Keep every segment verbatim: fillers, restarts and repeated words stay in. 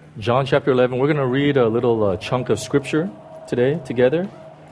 John chapter eleven. We're going to read a little uh, chunk of scripture today together.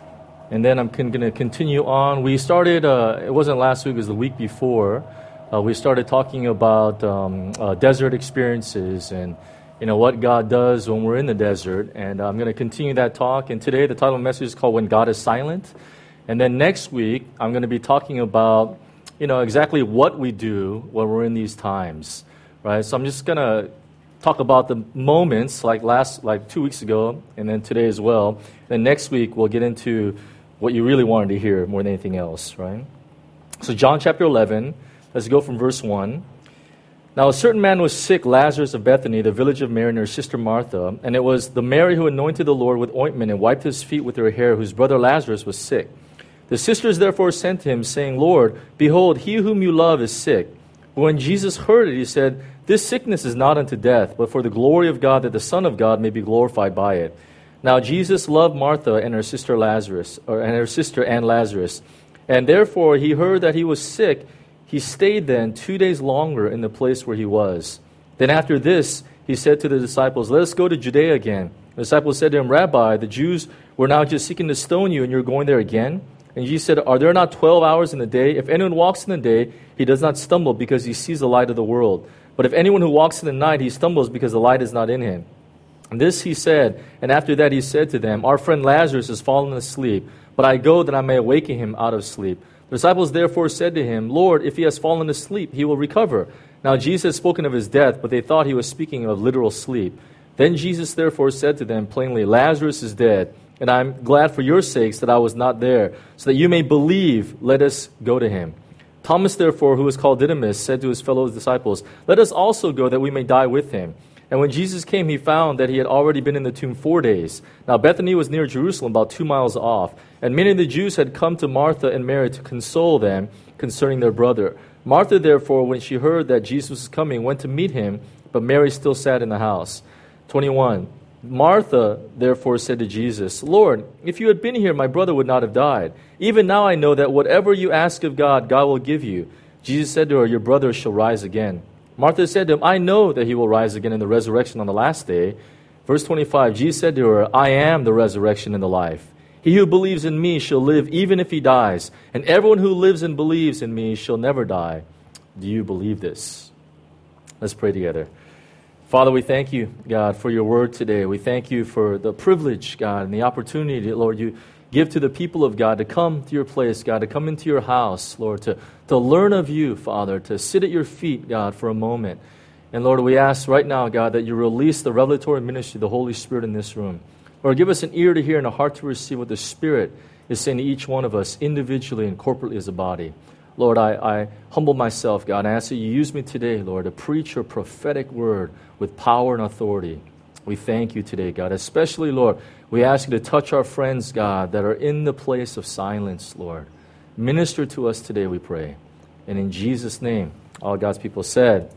And then I'm con- going to continue on. We started, uh, it wasn't last week, it was the week before. Uh, we started talking about um, uh, desert experiences and, you know, what God does when we're in the desert. And I'm going to continue that talk. And today the title of the message is called When God is Silent. And then next week, I'm going to be talking about, you know, exactly what we do when we're in these times, right? So I'm just going to talk about the moments like last, like two weeks ago, and then today as well. Then next week, we'll get into what you really wanted to hear more than anything else, right? So John chapter eleven, let's go from verse one. Now a certain man was sick, Lazarus of Bethany, the village of Mary and her sister Martha, and it was the Mary who anointed the Lord with ointment and wiped his feet with her hair, whose brother Lazarus was sick. The sisters therefore sent to him, saying, Lord, behold, he whom you love is sick. But when Jesus heard it, he said, This sickness is not unto death, but for the glory of God, that the Son of God may be glorified by it. Now Jesus loved Martha and her sister Lazarus, or and her sister and Lazarus. And therefore he heard that he was sick. He stayed then two days longer in the place where he was. Then after this, he said to the disciples, Let us go to Judea again. The disciples said to him, Rabbi, the Jews were now just seeking to stone you, and you're going there again? And Jesus said, Are there not twelve hours in the day? If anyone walks in the day, he does not stumble because he sees the light of the world. But if anyone who walks in the night, he stumbles because the light is not in him. And this he said, and after that he said to them, Our friend Lazarus has fallen asleep, but I go that I may awaken him out of sleep. The disciples therefore said to him, Lord, if he has fallen asleep, he will recover. Now Jesus had spoken of his death, but they thought he was speaking of literal sleep. Then Jesus therefore said to them plainly, Lazarus is dead, and I am glad for your sakes that I was not there, so that you may believe. Let us go to him. Thomas therefore, who was called Didymus, said to his fellow disciples, Let us also go that we may die with him. And when Jesus came, he found that he had already been in the tomb four days. Now Bethany was near Jerusalem, about two miles off. And many of the Jews had come to Martha and Mary to console them concerning their brother. Martha therefore, when she heard that Jesus was coming, went to meet him, but Mary still sat in the house. twenty-one. Martha therefore said to Jesus, Lord, if you had been here, my brother would not have died. Even now I know that whatever you ask of God, God will give you. Jesus said to her, Your brother shall rise again. Martha said to him, I know that he will rise again in the resurrection on the last day. Verse twenty-five, Jesus said to her, I am the resurrection and the life. He who believes in me shall live even if he dies, and everyone who lives and believes in me shall never die. Do you believe this? Let's pray together. Father, we thank you, God, for your word today. We thank you for the privilege, God, and the opportunity, Lord, you give to the people of God to come to your place, God, to come into your house, Lord, to, to learn of you, Father, to sit at your feet, God, for a moment. And Lord, we ask right now, God, that you release the revelatory ministry of the Holy Spirit in this room. Lord, give us an ear to hear and a heart to receive what the Spirit is saying to each one of us individually and corporately as a body. Lord, I, I humble myself, God. I ask that you use me today, Lord, to preach your prophetic word with power and authority. We thank you today, God. Especially, Lord, we ask you to touch our friends, God, that are in the place of silence, Lord. Minister to us today, we pray. And in Jesus' name, all God's people said,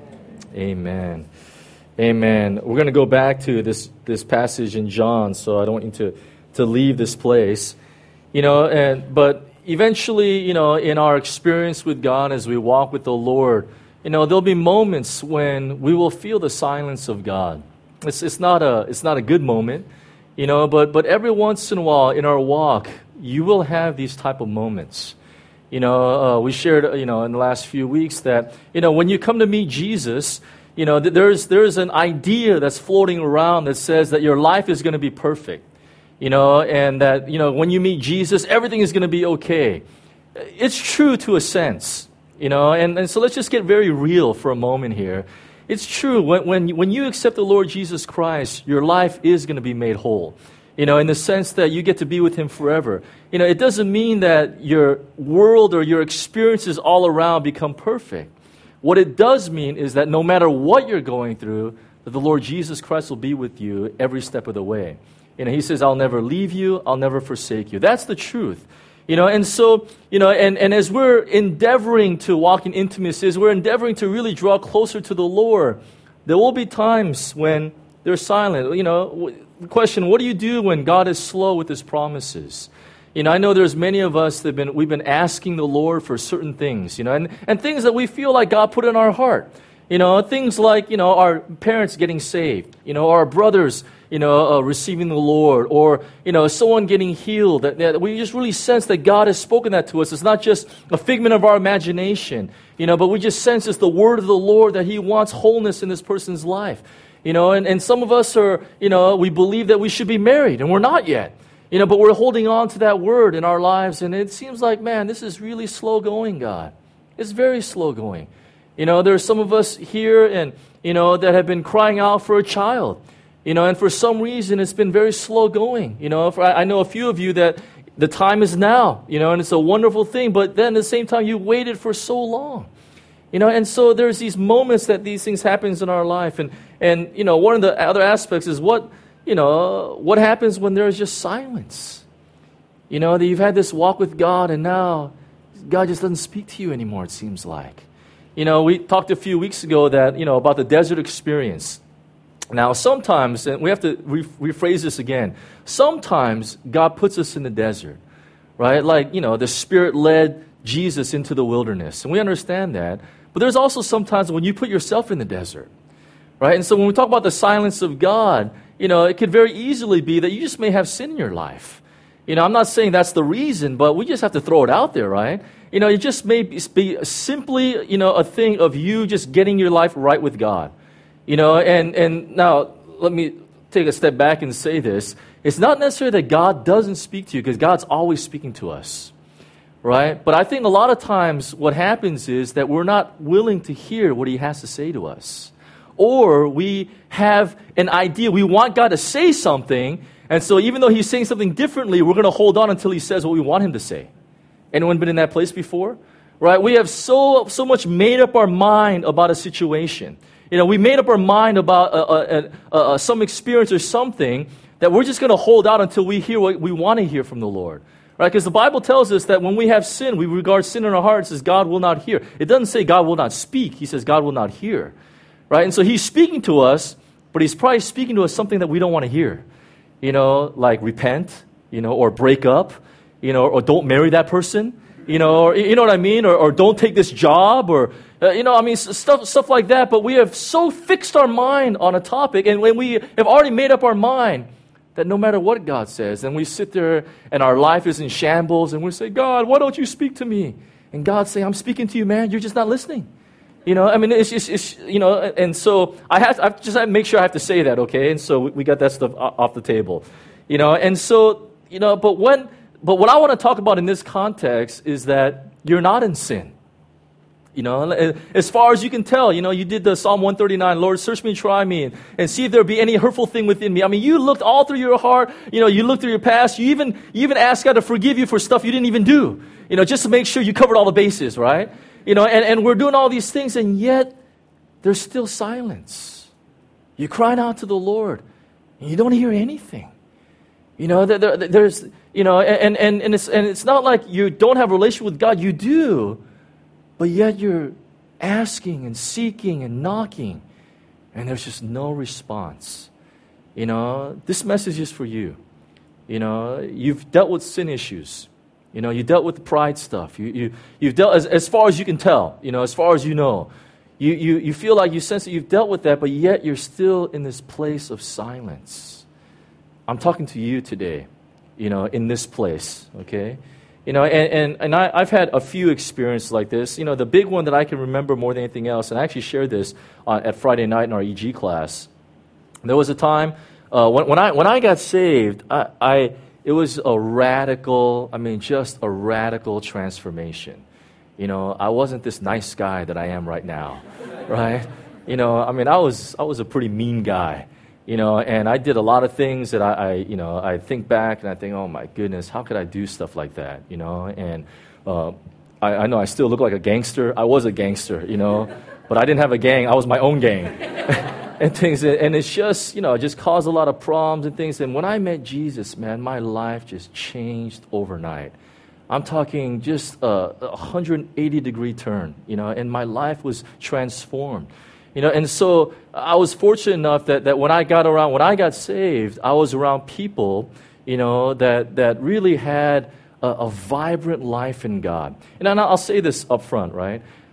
Amen. Amen. We're going to go back to this, this passage in John, so I don't want you to, to leave this place. You know, and but eventually, you know, in our experience with God as we walk with the Lord, you know, there'll be moments when we will feel the silence of God. It's it's not a it's not a good moment, you know, but but every once in a while in our walk, you will have these type of moments. You know, uh, we shared, you know, in the last few weeks that, you know, when you come to meet Jesus, you know, there's there's an idea that's floating around that says that your life is going to be perfect. You know, and that, you know, when you meet Jesus, everything is going to be okay. It's true to a sense, you know, and, and so let's just get very real for a moment here. It's true. When, when, when you accept the Lord Jesus Christ, your life is going to be made whole, you know, in the sense that you get to be with him forever. You know, it doesn't mean that your world or your experiences all around become perfect. What it does mean is that no matter what you're going through, that the Lord Jesus Christ will be with you every step of the way. You know, he says, I'll never leave you, I'll never forsake you. That's the truth. You know, and so, you know, and, and as we're endeavoring to walk in intimacy, as we're endeavoring to really draw closer to the Lord, there will be times when they're silent. You know, the question, what do you do when God is slow with his promises? You know, I know there's many of us that have been, we've been asking the Lord for certain things, you know, and, and things that we feel like God put in our heart. You know, things like, you know, our parents getting saved, you know, our brothers, you know, uh, receiving the Lord, or, you know, someone getting healed. That, that we just really sense that God has spoken that to us. It's not just a figment of our imagination, you know, but we just sense it's the word of the Lord that He wants wholeness in this person's life. You know, and, and some of us are, you know, we believe that we should be married, and we're not yet. You know, but we're holding on to that word in our lives, and it seems like, man, this is really slow going, God. It's very slow going. You know, there's some of us here, and, you know, that have been crying out for a child. You know, and for some reason, it's been very slow going. You know, for, I know a few of you that the time is now, you know, and it's a wonderful thing, but then at the same time, you waited for so long. You know, and so there's these moments that these things happens in our life. And, and you know, one of the other aspects is what, you know, what happens when there's just silence. You know, that you've had this walk with God, and now God just doesn't speak to you anymore, it seems like. You know, we talked a few weeks ago that, you know, about the desert experience. Now, sometimes, and we have to re- rephrase this again, sometimes God puts us in the desert, right? Like, you know, the Spirit led Jesus into the wilderness, and we understand that. But there's also sometimes when you put yourself in the desert, right? And so when we talk about the silence of God, you know, it could very easily be that you just may have sin in your life. You know, I'm not saying that's the reason, but we just have to throw it out there, right? You know, it just may be simply, you know, a thing of you just getting your life right with God. You know, and, and now let me take a step back and say this. It's not necessarily that God doesn't speak to you, because God's always speaking to us, right? But I think a lot of times what happens is that we're not willing to hear what He has to say to us. Or we have an idea, we want God to say something, and so even though He's saying something differently, we're going to hold on until He says what we want Him to say. Anyone been in that place before? Right? We have so so much made up our mind about a situation. You know, we made up our mind about uh, uh, uh, uh, some experience or something that we're just going to hold out until we hear what we want to hear from the Lord. Right? Because the Bible tells us that when we have sin, we regard sin in our hearts as God will not hear. It doesn't say God will not speak. He says God will not hear. Right? And so He's speaking to us, but He's probably speaking to us something that we don't want to hear. You know, like repent, you know, or break up, you know, or don't marry that person, you know, or, you know what I mean? Or, or don't take this job, or, uh, you know, I mean, stuff stuff like that. But we have so fixed our mind on a topic, and when we have already made up our mind that no matter what God says, and we sit there and our life is in shambles, and we say, God, why don't you speak to me? And God say, I'm speaking to you, man. You're just not listening. You know, I mean, it's just, it's, you know, and so I have, I just have to make sure I have to say that, okay? And so we got that stuff off the table, you know, and so, you know, but when, but what I want to talk about in this context is that you're not in sin. You know, as far as you can tell, you know, you did the Psalm one thirty-nine, Lord, search me and try me, and, and see if there be any hurtful thing within me. I mean, you looked all through your heart, you know, you looked through your past, you even, you even asked God to forgive you for stuff you didn't even do, you know, just to make sure you covered all the bases, right? You know, and, and we're doing all these things, and yet there's still silence. You're crying out to the Lord, and you don't hear anything. You know, there, there, there's, you know, and, and, and, it's, and it's not like you don't have a relationship with God. You do, but yet you're asking and seeking and knocking, and there's just no response. You know, this message is for you. You know, you've dealt with sin issues. You know, you dealt with the pride stuff. You, you, you've dealt, as, as far as you can tell, you know, as far as you know. You, you, you feel like you sense that you've dealt with that, but yet you're still in this place of silence. I'm talking to you today, you know, in this place, okay? You know, and, and, and I, I've had a few experiences like this. You know, the big one that I can remember more than anything else, and I actually shared this uh, at Friday night in our E G class. There was a time uh, when, when I when I got saved, I, I it was a radical, I mean, just a radical transformation. You know, I wasn't this nice guy that I am right now, right? You know, I mean, I was I was a pretty mean guy. You know, and I did a lot of things that I, I, you know, I think back and I think, oh my goodness, how could I do stuff like that? You know, and uh, I, I know I still look like a gangster. I was a gangster, you know, but I didn't have a gang. I was my own gang and things. And it's just, you know, it just caused a lot of problems and things. And when I met Jesus, man, my life just changed overnight. I'm talking just a one hundred eighty degree turn, you know, and my life was transformed. You know, and so I was fortunate enough that, that when I got around, when I got saved, I was around people, you know, that, that really had a, a vibrant life in God. And I'll say this up front, right?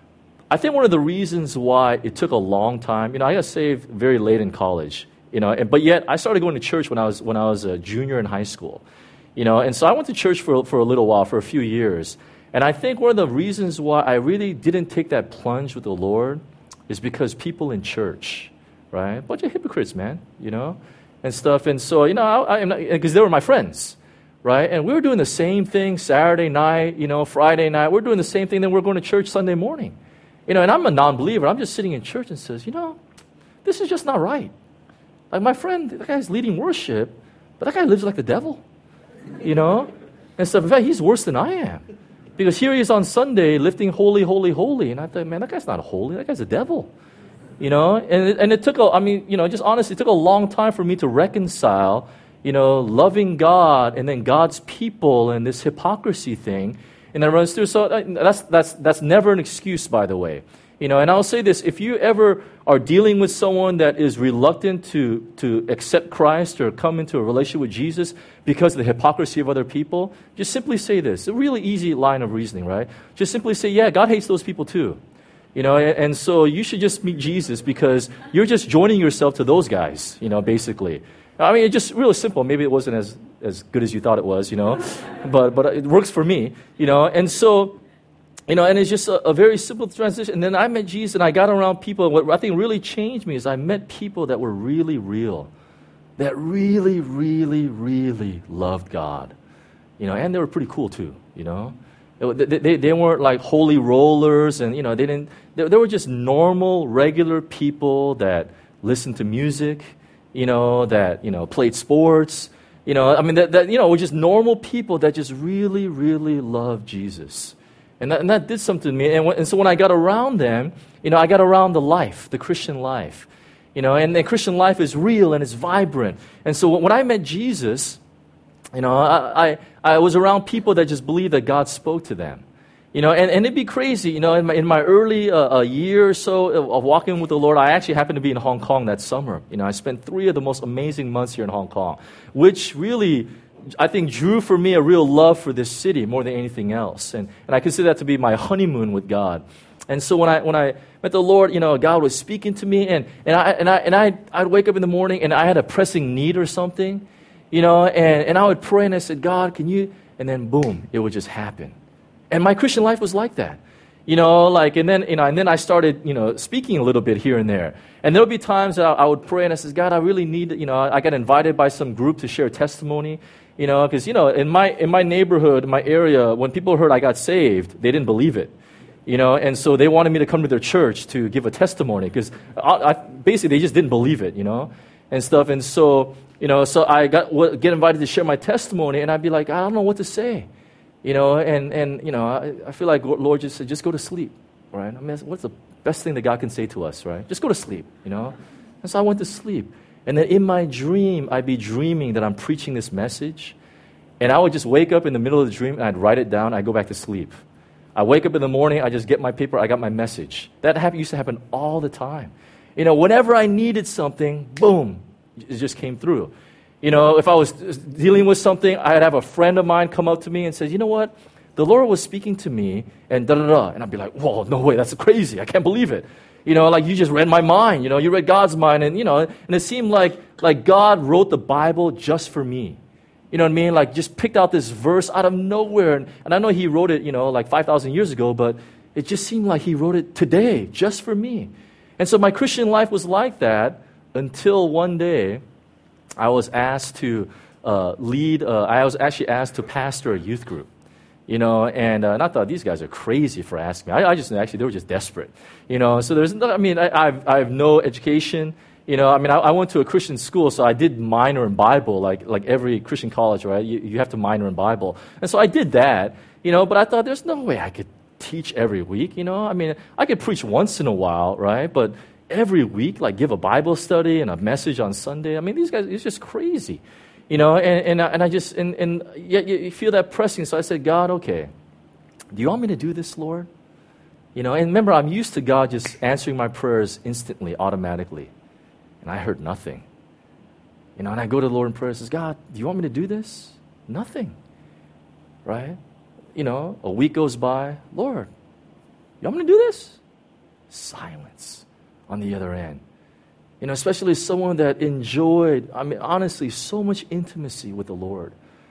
I think one of the reasons why it took a long time, you know, I got saved very late in college, you know, and, but yet I started going to church when I was when I was a junior in high school, you know, and so I went to church for for a little while, for a few years, and I think one of the reasons why I really didn't take that plunge with the Lord is because people in church, right, a bunch of hypocrites, man, you know, and stuff, and so you know, I, I because they were my friends. Right? And we were doing the same thing Saturday night, you know, Friday night. We're doing the same thing, then we're going to church Sunday morning. You know, and I'm a non-believer. I'm just sitting in church and says, you know, this is just not right. Like my friend, that guy's leading worship, but that guy lives like the devil. You know? And stuff. In fact, he's worse than I am. Because here he is on Sunday lifting holy, holy, holy. And I thought, man, that guy's not holy. That guy's a devil. You know? And it, and it took, a, I mean, you know, just honestly, it took a long time for me to reconcile you know, loving God and then God's people and this hypocrisy thing, and that runs through. So that's that's that's never an excuse, by the way. You know, and I'll say this: if you ever are dealing with someone that is reluctant to to accept Christ or come into a relationship with Jesus because of the hypocrisy of other people, just simply say this. It's a really easy line of reasoning, right? Just simply say, yeah, God hates those people too. You know, and, and so you should just meet Jesus because you're just joining yourself to those guys. You know, basically. I mean, it's just really simple. Maybe it wasn't as, as good as you thought it was, you know, but but it works for me, you know. And so, you know, and it's just a, a very simple transition. And then I met Jesus, and I got around people. What I think really changed me is I met people that were really real, that really, really, really loved God, you know, and they were pretty cool too, you know. They, they, they weren't like holy rollers, and you know, they didn't. They, they were just normal, regular people that listened to music. You know, that, you know, played sports, you know, I mean, that, that you know, were just normal people that just really, really loved Jesus. And that, and that did something to me. And, when, and so when I got around them, you know, I got around the life, the Christian life, you know, and the Christian life is real and it's vibrant. And so when I met Jesus, you know, I, I, I was around people that just believed that God spoke to them. You know, and, and it'd be crazy, you know, in my, in my early uh, a year or so of, of walking with the Lord, I actually happened to be in Hong Kong that summer. You know, I spent three of the most amazing months here in Hong Kong, which really, I think, drew for me a real love for this city more than anything else. And, and I consider that to be my honeymoon with God. And so when I when I met the Lord, you know, God was speaking to me, and, and, I, and, I, and I, I'd wake up in the morning, and I had a pressing need or something, you know, and, and I would pray, and I said, God, can you, and then boom, it would just happen. And my Christian life was like that, you know, like, and then, you know, and then I started, you know, speaking a little bit here and there. And there would be times that I, I would pray and I said, God, I really need, you know, I got invited by some group to share testimony, you know, because, you know, in my, in my neighborhood, in my area, when people heard I got saved, they didn't believe it, you know, and so they wanted me to come to their church to give a testimony because I, I, basically they just didn't believe it, you know, and stuff. And so, you know, so I got get invited to share my testimony, and I'd be like, I don't know what to say. You know, and, and you know, I, I feel like Lord just said, just go to sleep, right? I mean, what's the best thing that God can say to us, right? Just go to sleep, you know? And so I went to sleep. And then in my dream, I'd be dreaming that I'm preaching this message. And I would just wake up in the middle of the dream, and I'd write it down, I'd go back to sleep. I wake up in the morning, I just get my paper, I got my message. That happened, used to happen all the time. You know, whenever I needed something, boom, it just came through. You know, if I was dealing with something, I'd have a friend of mine come up to me and say, you know what, the Lord was speaking to me, and da-da-da. And I'd be like, whoa, no way, that's crazy. I can't believe it. You know, like you just read my mind. You know, you read God's mind. And, you know, and it seemed like, like God wrote the Bible just for me. You know what I mean? Like just picked out this verse out of nowhere. And, and I know He wrote it, you know, like five thousand years ago, but it just seemed like He wrote it today just for me. And so my Christian life was like that until one day I was asked to uh, lead, uh, I was actually asked to pastor a youth group, you know, and, uh, and I thought these guys are crazy for asking me. I, I just, actually, they were just desperate, you know, so there's, no, I mean, I, I've, I have no education, you know, I mean, I, I went to a Christian school, so I did minor in Bible, like, like every Christian college, right? You, you have to minor in Bible. And so I did that, you know, but I thought there's no way I could teach every week, you know, I mean, I could preach once in a while, right? But every week, like give a Bible study and a message on Sunday. I mean, these guys, it's just crazy, you know, and, and, and I just, and, and yet you feel that pressing. So I said, God, okay, do you want me to do this, Lord? You know, and remember, I'm used to God just answering my prayers instantly, automatically. And I heard nothing. You know, and I go to the Lord in prayer and says, God, do you want me to do this? Nothing, right? You know, a week goes by. Lord, you want me to do this? silence on the other end. You know, especially someone that enjoyed, I mean, honestly, so much intimacy with the Lord.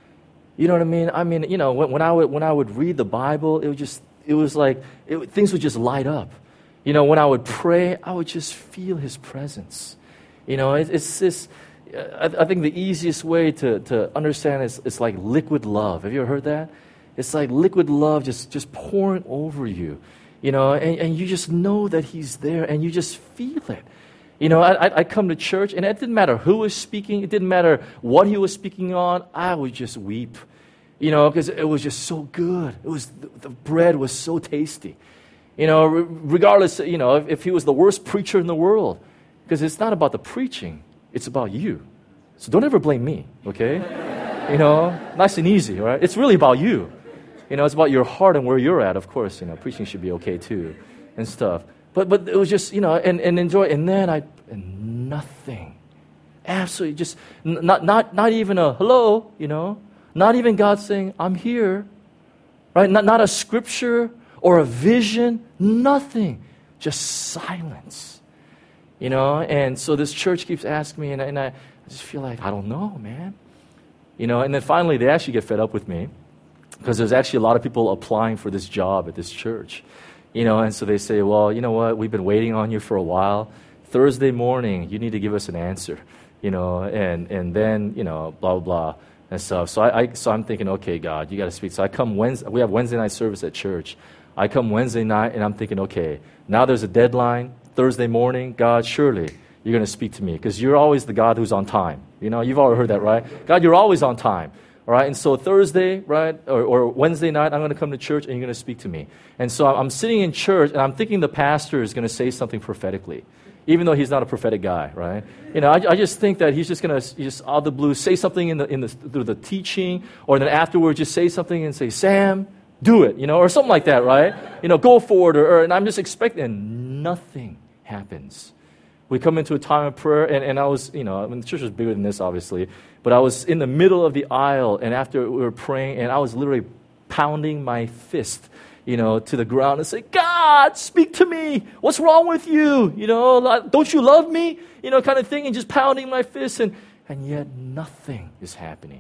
You know what I mean? I mean, you know, when, when I would when I would read the Bible, it was just, it was like, it, things would just light up. You know, when I would pray, I would just feel His presence. You know, it, it's this, I, I think the easiest way to, to understand is it's like liquid love. Have you ever heard that? It's like liquid love just, just pouring over you. You know, and, and you just know that He's there and you just feel it. You know, I, I come to church, and it didn't matter who was speaking. It didn't matter what he was speaking on. I would just weep, you know, because it was just so good. It was the, the bread was so tasty. You know, re- regardless, you know, if, if he was the worst preacher in the world, because it's not about the preaching, it's about you. So don't ever blame me, okay? You know, nice and easy, right? It's really about you. You know, it's about your heart and where you're at, of course. You know, preaching should be okay too and stuff. But but it was just, you know, and, and enjoy. And then I, and nothing. Absolutely just, n- not, not, not even a hello, you know. Not even God saying, I'm here. Right? Not, not a scripture or a vision. Nothing. Just silence. You know, and so this church keeps asking me, and, and I, I just feel like, I don't know, man. You know, and then finally they actually get fed up with me because there's actually a lot of people applying for this job at this church. You know, and so they say, well, you know what, we've been waiting on you for a while. Thursday morning, you need to give us an answer, you know, and, and then, you know, blah, blah, blah, and stuff. So, I, I, so I'm thinking, okay, God, you got to speak. So I come Wednesday, we have Wednesday night service at church. I come Wednesday night, and I'm thinking, okay, now there's a deadline. Thursday morning, God, surely you're going to speak to me because you're always the God who's on time. You know, you've already heard that, right? God, you're always on time. All right, and so Thursday, right, or, or Wednesday night, I'm going to come to church and you're going to speak to me. And so I'm sitting in church and I'm thinking the pastor is going to say something prophetically, even though he's not a prophetic guy, right? You know, I, I just think that he's just going to just out of the blue say something in the in the through the teaching, or then afterwards just say something and say, Sam, do it, you know, or something like that, right? You know, go forward, or, or and I'm just expecting, and nothing happens. We come into a time of prayer, and, and I was, you know, I mean, the church was bigger than this, obviously, but I was in the middle of the aisle, and after we were praying, and I was literally pounding my fist, you know, to the ground and say, God, speak to me. What's wrong with you? You know, like, don't you love me? You know, kind of thing, and just pounding my fist, and, and yet nothing is happening.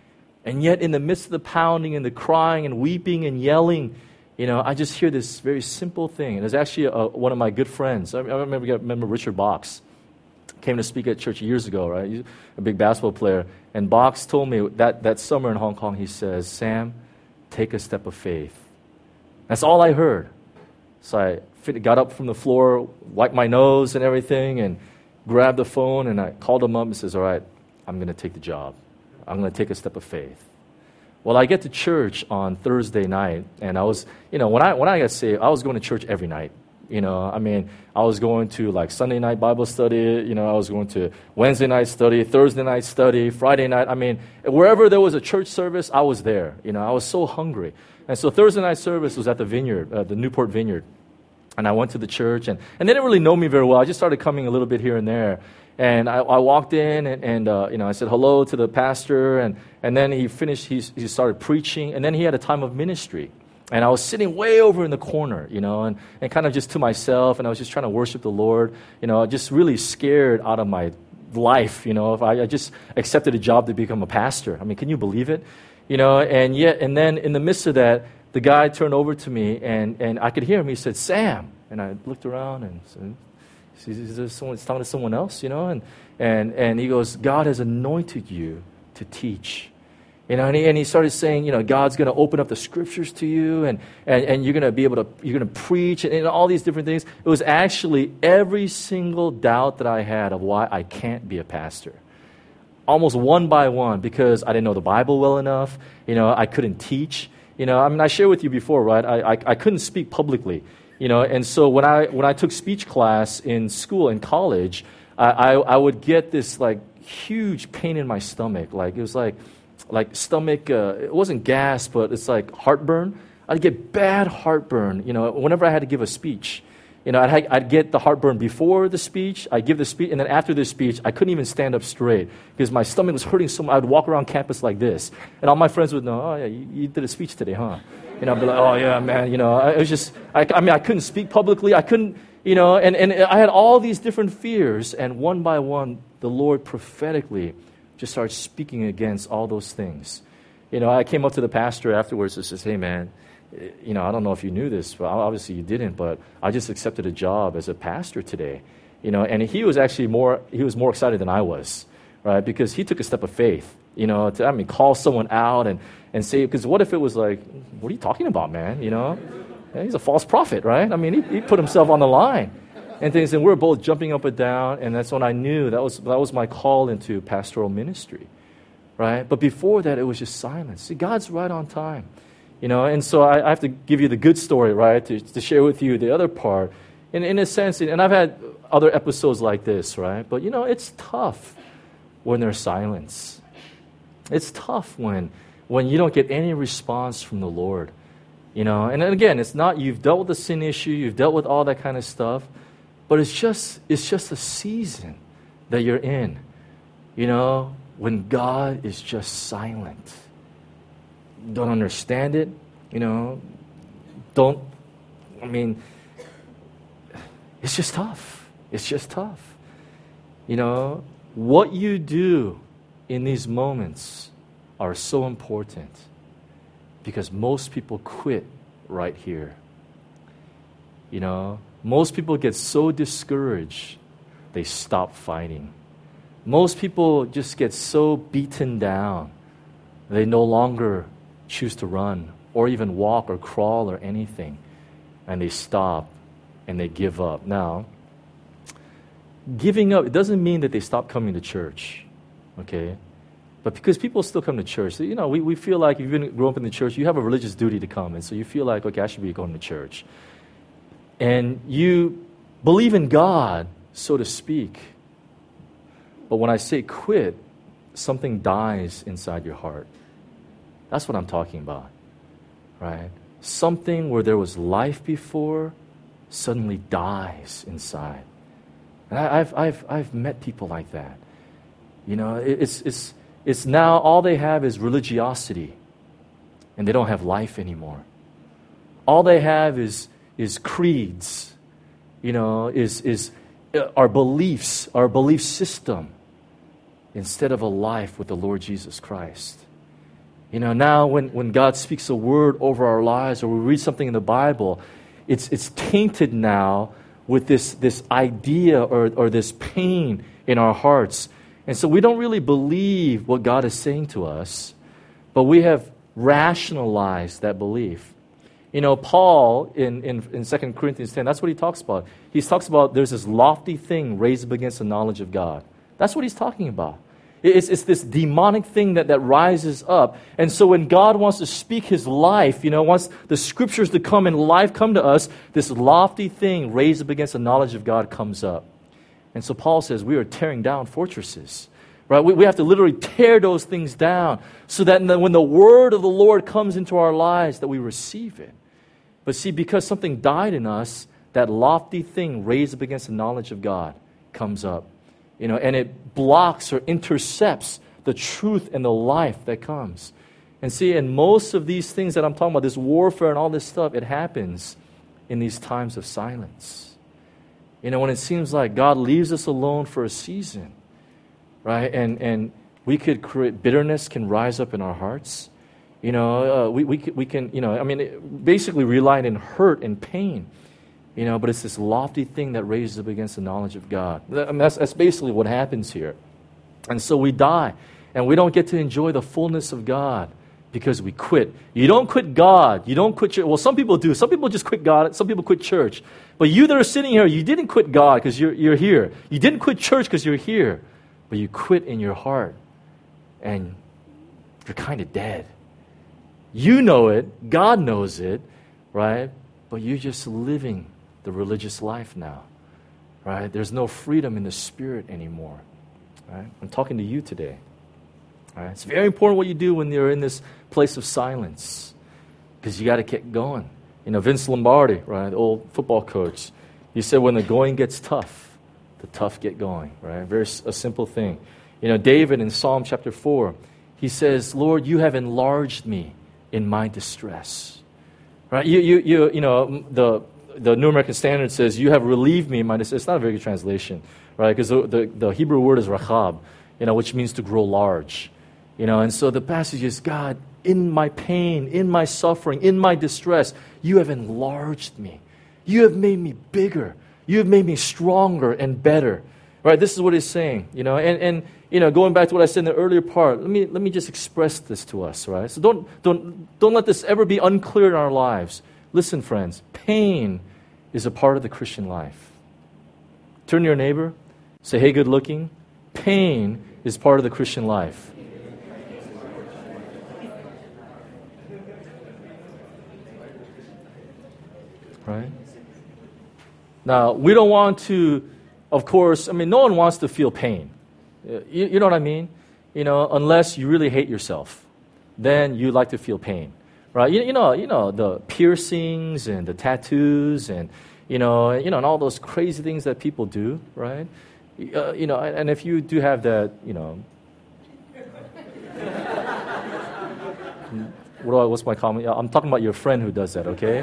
And yet in the midst of the pounding and the crying and weeping and yelling, you know, I just hear this very simple thing. And it was actually a, one of my good friends. I, I remember, I remember Richard Box came to speak at church years ago, right? He's a big basketball player. And Box told me that, that summer in Hong Kong, he says, Sam, take a step of faith. That's all I heard. So I fit, got up from the floor, wiped my nose and everything, and grabbed the phone, and I called him up and says, all right, I'm going to take the job. I'm going to take a step of faith. Well, I get to church on Thursday night, and I was, you know, when I when I got saved, I was going to church every night. You know, I mean, I was going to like Sunday night Bible study, you know, I was going to Wednesday night study, Thursday night study, Friday night. I mean, wherever there was a church service, I was there. You know, I was so hungry. And so Thursday night service was at the Vineyard, uh, the Newport Vineyard. And I went to the church, and, and they didn't really know me very well. I just started coming a little bit here and there. And I, I walked in, and, and uh, you know, I said hello to the pastor, and, and then he finished, he, he started preaching, and then he had a time of ministry. And I was sitting way over in the corner, you know, and, and kind of just to myself, and I was just trying to worship the Lord, you know, just really scared out of my life, you know, if I, I just accepted a job to become a pastor. I mean, can you believe it? You know, and yet, and then in the midst of that, the guy turned over to me, and, and I could hear him. He said, Sam. And I looked around and said, is there someone talking to someone else, you know? And, and, and he goes, God has anointed you to teach. You know, and he, and he started saying, you know, God's going to open up the scriptures to you, and, and, and you're going to be able to, you're going to preach, and, and all these different things. It was actually every single doubt that I had of why I can't be a pastor. Almost one by one, because I didn't know the Bible well enough. You know, I couldn't teach. You know, I mean, I shared with you before, right? I, I, I couldn't speak publicly. You know, and so when I when I took speech class in school, in college, I, I, I would get this like huge pain in my stomach. Like it was like like stomach. Uh, it wasn't gas, but it's like heartburn. I'd get bad heartburn. You know, whenever I had to give a speech. You know, I'd, I'd get the heartburn before the speech, I'd give the speech, and then after the speech, I couldn't even stand up straight because my stomach was hurting so much. I'd walk around campus like this. And all my friends would know, oh, yeah, you, you did a speech today, huh? You know, I'd be like, oh, yeah, man, you know, I, it was just, I, I mean, I couldn't speak publicly. I couldn't, you know, and, and I had all these different fears. And one by one, the Lord prophetically just started speaking against all those things. You know, I came up to the pastor afterwards and says, hey, man, you know, I don't know if you knew this, but obviously you didn't, but I just accepted a job as a pastor today. You know, and he was actually more, he was more excited than I was, right? Because he took a step of faith, you know, to, I mean, call someone out and, and say, because what if it was like, what are you talking about, man? You know, he's a false prophet, right? I mean, he, he put himself on the line and things, and we were both jumping up and down, and that's when I knew that was, that was my call into pastoral ministry, right? But before that, it was just silence. See, God's right on time. You know, and so I, I have to give you the good story, right, to, to share with you the other part. In, in a sense, and I've had other episodes like this, right? But, you know, it's tough when there's silence. It's tough when when you don't get any response from the Lord. You know, and again, it's not you've dealt with the sin issue, you've dealt with all that kind of stuff, but it's just it's just a season that you're in, you know, when God is just silent. Don't understand it, you know, don't, I mean, it's just tough. It's just tough. You know, what you do in these moments are so important because most people quit right here. You know, most people get so discouraged, they stop fighting. Most people just get so beaten down, they no longer choose to run or even walk or crawl or anything, and they stop and they give up. Now, giving up, it doesn't mean that they stop coming to church, okay? But because people still come to church, so, you know, we, we feel like if you've been grown up in the church, you have a religious duty to come, and so you feel like, okay, I should be going to church. And you believe in God, so to speak. But when I say quit, something dies inside your heart. That's what I'm talking about, right? Something where there was life before suddenly dies inside. And I, I've, I've, I've met people like that. You know, it, it's, it's, it's now all they have is religiosity, and they don't have life anymore. All they have is, is creeds, you know, is, is our beliefs, our belief system, instead of a life with the Lord Jesus Christ. You know, now when, when God speaks a word over our lives or we read something in the Bible, it's it's tainted now with this, this idea or, or this pain in our hearts. And so we don't really believe what God is saying to us, but we have rationalized that belief. You know, Paul in, in, in Second Corinthians ten, that's what he talks about. He talks about there's this lofty thing raised up against the knowledge of God. That's what he's talking about. It's, it's this demonic thing that, that rises up. And so when God wants to speak His life, you know, wants the Scriptures to come and life come to us, this lofty thing raised up against the knowledge of God comes up. And so Paul says we are tearing down fortresses. Right? We, we have to literally tear those things down so that when the word of the Lord comes into our lives, that we receive it. But see, because something died in us, that lofty thing raised up against the knowledge of God comes up. You know, and it blocks or intercepts the truth and the life that comes. And see, in most of these things that I'm talking about, this warfare and all this stuff, it happens in these times of silence. You know, when it seems like God leaves us alone for a season, right? And and we could create, bitterness can rise up in our hearts. You know, uh, we, we, we can, you know, I mean, it, basically relying in hurt and pain. You know, but it's this lofty thing that raises up against the knowledge of God. I mean, that's, that's basically what happens here. And so we die, and we don't get to enjoy the fullness of God because we quit. You don't quit God. You don't quit church. Well, some people do. Some people just quit God. Some people quit church. But you that are sitting here, you didn't quit God because you're, you're here. You didn't quit church because you're here. But you quit in your heart, and you're kind of dead. You know it. God knows it, right? But you're just living the religious life now, right? There's no freedom in the spirit anymore, right? I'm talking to you today, right? It's very important what you do when you're in this place of silence because you got to get going. You know, Vince Lombardi, right, the old football coach, He said, when the going gets tough, the tough get going, right? Very s- a simple thing. You know, David in Psalm chapter four, he says, Lord, you have enlarged me in my distress. Right? You, you, you, you know, the, the New American Standard says, you have relieved me in my distress. It's not a very good translation, right? Because the, the, the Hebrew word is rachab, you know, which means to grow large. You know, and so the passage is, God, in my pain, in my suffering, in my distress, you have enlarged me. You have made me bigger. You have made me stronger and better. Right? This is what he's saying, you know, and, and you know, going back to what I said in the earlier part, let me let me just express this to us, right? So don't don't don't let this ever be unclear in our lives. Listen, friends, pain is a part of the Christian life. Turn to your neighbor, say, hey, good looking. Pain is part of the Christian life. Right? Now, we don't want to, of course, I mean, no one wants to feel pain. You, you know what I mean? You know, unless you really hate yourself, then you like to feel pain, right? You, you know, you know the piercings and the tattoos and you know, you know, and all those crazy things that people do, right? Uh, you know, and if you do have that, you know, what do I, what's my comment? I'm talking about your friend who does that, okay?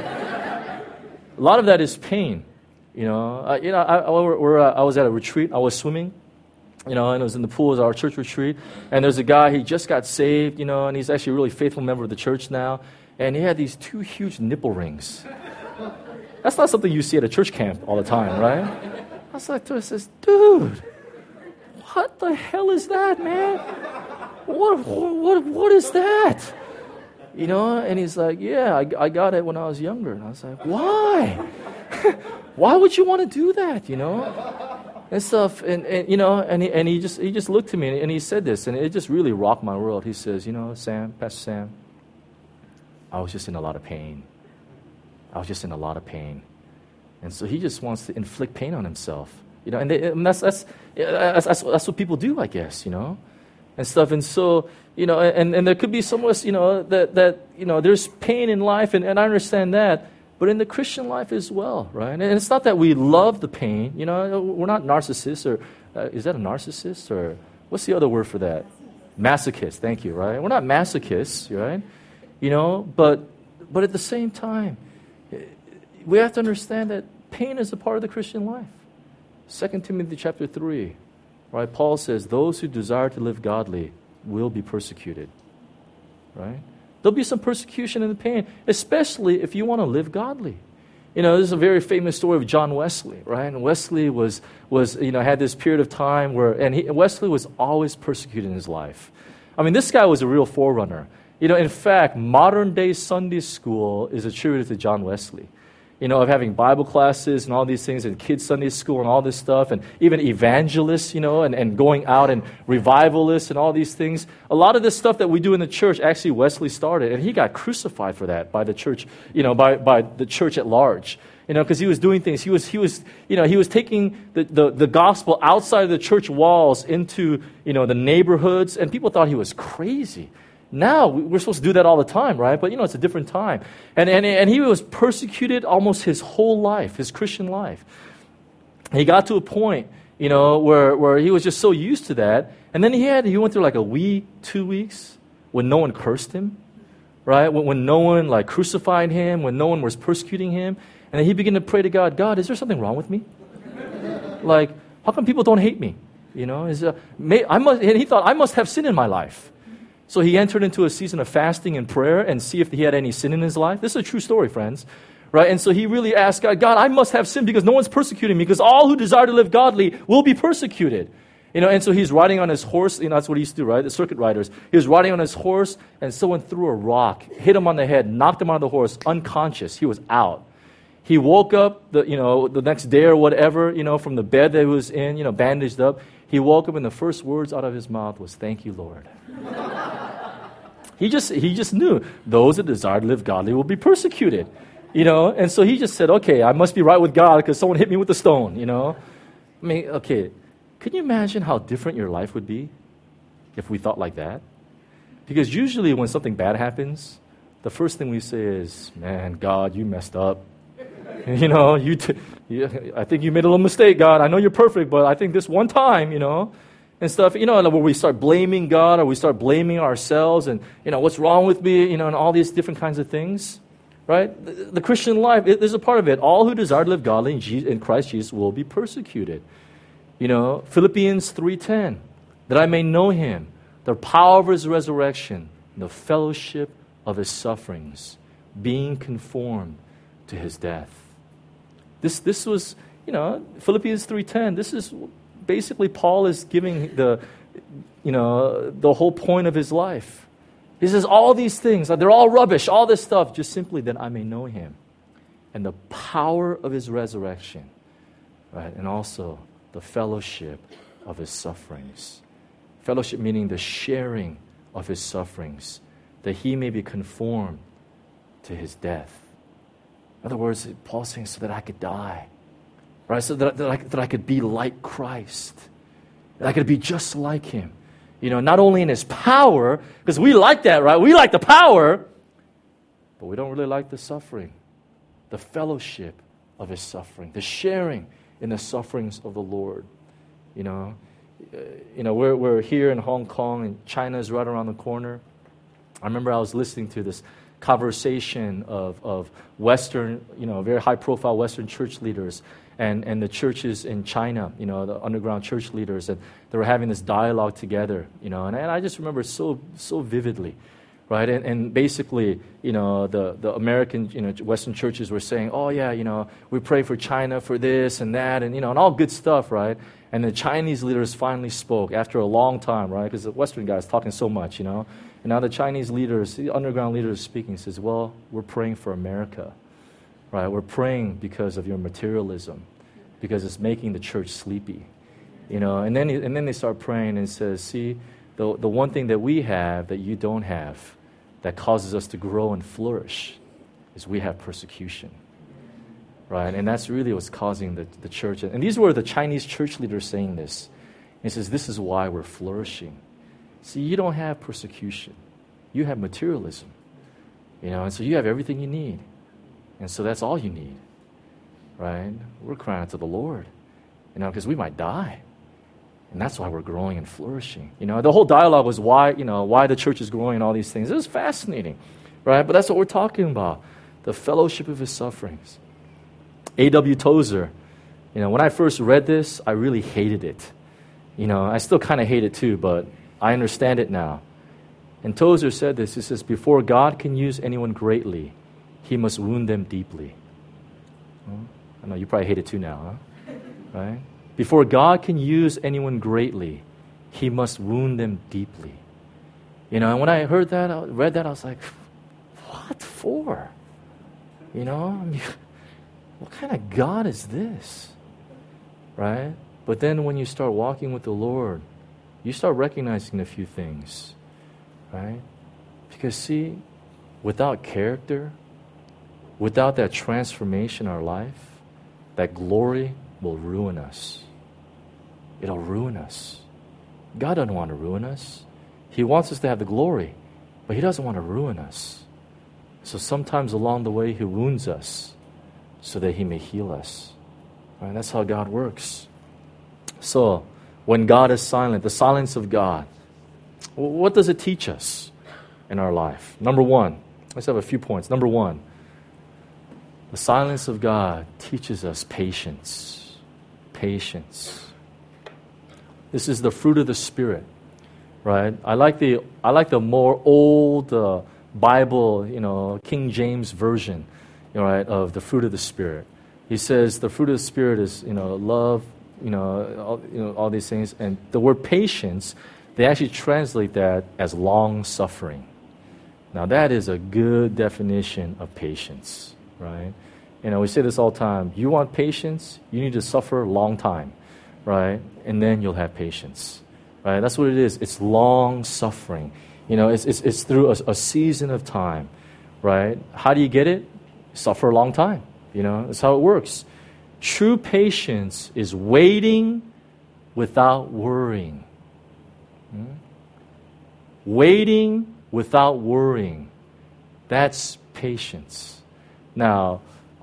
A lot of that is pain. You know, uh, you know, I, I, we're, we're, uh, I was at a retreat. I was swimming, you know, and it was in the pool. It was our church retreat. And there's a guy, he just got saved, you know, and he's actually a really faithful member of the church now. And he had these two huge nipple rings. That's not something you see at a church camp all the time, right? I was like to him, I says, dude, what the hell is that, man? What, what, what is that? You know, and he's like, yeah, I, I got it when I was younger. And I was like, why? Why would you want to do that, you know? And stuff, and, and you know, and he, and he just he just looked at me and he said this, and it just really rocked my world. He says, you know, Sam, Pastor Sam, I was just in a lot of pain. I was just in a lot of pain. And so he just wants to inflict pain on himself. You know, and, they, and that's, that's, that's, that's, that's what people do, I guess, you know, and stuff. And so, you know, and, and there could be someone, you know, that, that, you know, there's pain in life, and, and I understand that. But in the Christian life as well, right? And it's not that we love the pain. You know, we're not narcissists, or uh, is that a narcissist? Or what's the other word for that? Masochist, thank you, right? We're not masochists, right? You know, but but at the same time, we have to understand that pain is a part of the Christian life. Second Timothy chapter three, right? Paul says, those who desire to live godly will be persecuted, right? There'll be some persecution and pain, especially if you want to live godly. You know, this is a very famous story of John Wesley, right? And Wesley was, was you know, had this period of time where, and he, Wesley was always persecuted in his life. I mean, this guy was a real forerunner. You know, in fact, modern-day Sunday school is attributed to John Wesley. You know, of having Bible classes and all these things, and kids' Sunday school and all this stuff, and even evangelists, you know, and, and going out and revivalists and all these things. A lot of this stuff that we do in the church, actually Wesley started, and he got crucified for that by the church, you know, by, by the church at large. You know, because he was doing things. He was, he was, you know, he was taking the, the, the gospel outside of the church walls into, you know, the neighborhoods, and people thought he was crazy. Now, we're supposed to do that all the time, right? But, you know, it's a different time. And, and, and he was persecuted almost his whole life, his Christian life. He got to a point, you know, where, where he was just so used to that. And then he had, he went through like a week, two weeks, when no one cursed him, right? When, when no one, like, crucified him, when no one was persecuting him. And then he began to pray to God, God, is there something wrong with me? Like, how come people don't hate me? You know, is, uh, may, I must, and he thought, I must have sin in my life. So he entered into a season of fasting and prayer and see if he had any sin in his life. This is a true story, friends. Right? And so he really asked God, God, I must have sin because no one's persecuting me, because all who desire to live godly will be persecuted. You know, and so he's riding on his horse. You know, that's what he used to do, right? The circuit riders. He was riding on his horse, and someone threw a rock, hit him on the head, knocked him out of the horse, unconscious. He was out. He woke up, the, you know, the next day or whatever, you know, from the bed that he was in, you know, bandaged up. He woke up, and the first words out of his mouth was, "Thank you, Lord." He just he just knew those that desire to live godly will be persecuted, you know. And so he just said, okay, I must be right with God because someone hit me with a stone, you know. I mean, okay, can you imagine how different your life would be if we thought like that? Because usually when something bad happens, the first thing we say is, man, God, you messed up. You know, you, t- you, I think you made a little mistake, God. I know you're perfect, but I think this one time, you know, and stuff, you know, where we start blaming God or we start blaming ourselves and, you know, what's wrong with me, you know, and all these different kinds of things, right? The, the Christian life, it, there's a part of it. All who desire to live godly in, Jesus, in Christ Jesus will be persecuted. You know, Philippians three ten, that I may know him, the power of his resurrection, the fellowship of his sufferings, being conformed to his death. This this was, you know, Philippians three ten, this is basically Paul is giving the, you know, the whole point of his life. He says all these things, they're all rubbish, all this stuff, just simply that I may know him and the power of his resurrection, right? And also the fellowship of his sufferings. Fellowship meaning the sharing of his sufferings, that he may be conformed to his death. In other words, Paul's saying so that I could die, right? So that, that, I, that I could be like Christ, that I could be just like him. You know, not only in his power, because we like that, right? We like the power, but we don't really like the suffering, the fellowship of his suffering, the sharing in the sufferings of the Lord. You know, uh, you know, we're we're here in Hong Kong, and China is right around the corner. I remember I was listening to this conversation of of Western, you know, very high-profile Western church leaders and and the churches in China, you know, the underground church leaders, and they were having this dialogue together, you know, and, and I just remember so so vividly. Right, and, and basically, you know, the, the American, you know, Western churches were saying, oh yeah, you know, we pray for China for this and that, and you know, and all good stuff, right? And the Chinese leaders finally spoke after a long time, right? Because the Western guys talking so much, you know, and now the Chinese leaders, the underground leaders speaking, says, well, we're praying for America, right? We're praying because of your materialism, because it's making the church sleepy, you know. And then and then they start praying and says, see. The, the one thing that we have that you don't have that causes us to grow and flourish is we have persecution, right? And that's really what's causing the, the church. And these were the Chinese church leaders saying this. And he says, this is why we're flourishing. See, you don't have persecution. You have materialism, you know, and so you have everything you need. And so that's all you need, right? We're crying out to the Lord, you know, because we might die. And that's why we're growing and flourishing. You know, the whole dialogue was why, you know, why the church is growing and all these things. It was fascinating, right? But that's what we're talking about, the fellowship of his sufferings. A W Tozer, you know, when I first read this, I really hated it. You know, I still kind of hate it too, but I understand it now. And Tozer said this, he says, before God can use anyone greatly, he must wound them deeply. Well, I know you probably hate it too now, huh? Right? Before God can use anyone greatly, he must wound them deeply. You know, and when I heard that, I read that, I was like, what for? You know, I mean, what kind of God is this? Right? But then when you start walking with the Lord, you start recognizing a few things, right? Because see, without character, without that transformation in our life, that glory will ruin us. It'll ruin us. God doesn't want to ruin us. He wants us to have the glory, but he doesn't want to ruin us. So sometimes along the way, he wounds us so that he may heal us. Right? That's how God works. So when God is silent, the silence of God, what does it teach us in our life? Number one, let's have a few points. Number one, the silence of God teaches us patience. Patience. This is the fruit of the Spirit, right? I like the I like the more old uh, Bible, you know, King James version, you know, right, of the fruit of the Spirit. He says the fruit of the Spirit is, you know, love, you know, all, you know, all these things, and the word patience, they actually translate that as long suffering. Now that is a good definition of patience, right? You know, we say this all the time. You want patience, you need to suffer a long time, right? And then you'll have patience, right? That's what it is. It's long suffering. You know, it's it's, it's through a, a season of time, right? How do you get it? Suffer a long time. You know, that's how it works. True patience is waiting without worrying. Hmm? Waiting without worrying. That's patience. Now,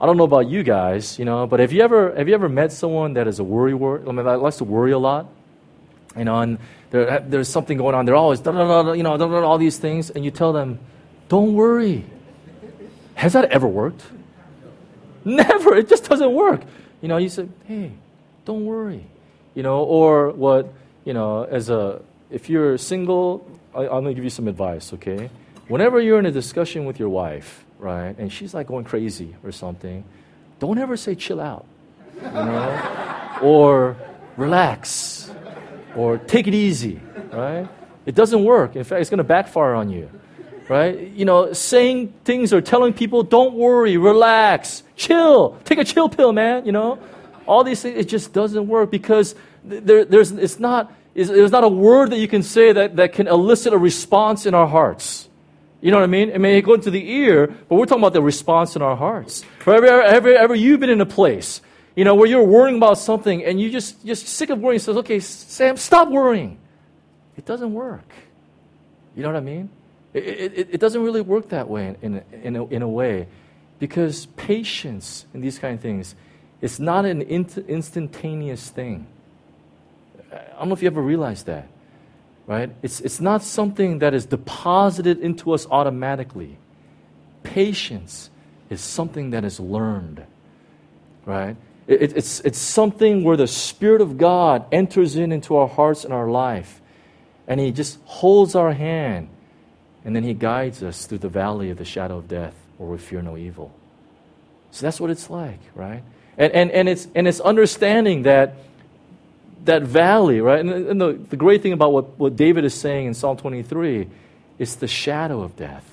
I don't know about you guys, you know, but have you ever have you ever met someone that is a worry word? I mean, that likes to worry a lot, you know, and there, there's something going on. They're always, da, da, da, you know, da, da, da, all these things, and you tell them, don't worry. Has that ever worked? Never. It just doesn't work. You know, you say, hey, don't worry. You know, or what, you know, as a, if you're single, I, I'm going to give you some advice, okay? Whenever you're in a discussion with your wife, right, and she's like going crazy or something, don't ever say chill out, you know, or relax, or take it easy, right? It doesn't work. In fact, it's going to backfire on you, right? You know, saying things or telling people, don't worry, relax, chill, take a chill pill, man, you know? All these things, it just doesn't work because there, there's, it's not, it's, there's not a word that you can say that, that can elicit a response in our hearts. You know what I mean? It may go into the ear, but we're talking about the response in our hearts. Ever, ever, ever you've been in a place, you know, where you're worrying about something and you just, just sick of worrying, says, okay, Sam, stop worrying. It doesn't work. You know what I mean? It, it, it doesn't really work that way in, in, in, a, in a way because patience and these kind of things, it's not an int- instantaneous thing. I don't know if you ever realized that. Right? It's, it's not something that is deposited into us automatically. Patience is something that is learned. Right? It, it's, it's something where the Spirit of God enters in into our hearts and our life. And He just holds our hand. And then He guides us through the valley of the shadow of death where we fear no evil. So that's what it's like, right? And, and, and, it's, and it's understanding that that valley, right? And, and the, the great thing about what, what David is saying in Psalm twenty-three is the shadow of death.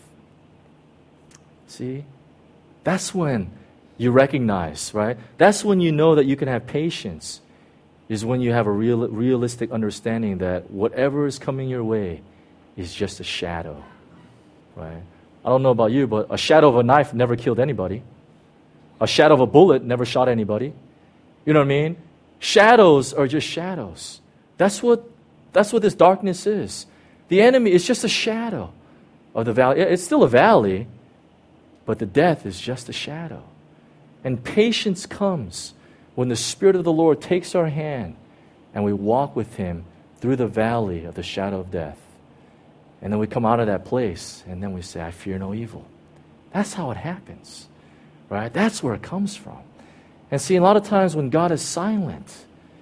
See? That's when you recognize, right? That's when you know that you can have patience, is when you have a real, realistic understanding that whatever is coming your way is just a shadow, right? I don't know about you, but a shadow of a knife never killed anybody. A shadow of a bullet never shot anybody. You know what I mean? Shadows are just shadows. That's what, that's what this darkness is. The enemy is just a shadow of the valley. It's still a valley, but the death is just a shadow. And patience comes when the Spirit of the Lord takes our hand and we walk with Him through the valley of the shadow of death. And then we come out of that place and then we say, I fear no evil. That's how it happens, right? That's where it comes from. And see, a lot of times when God is silent,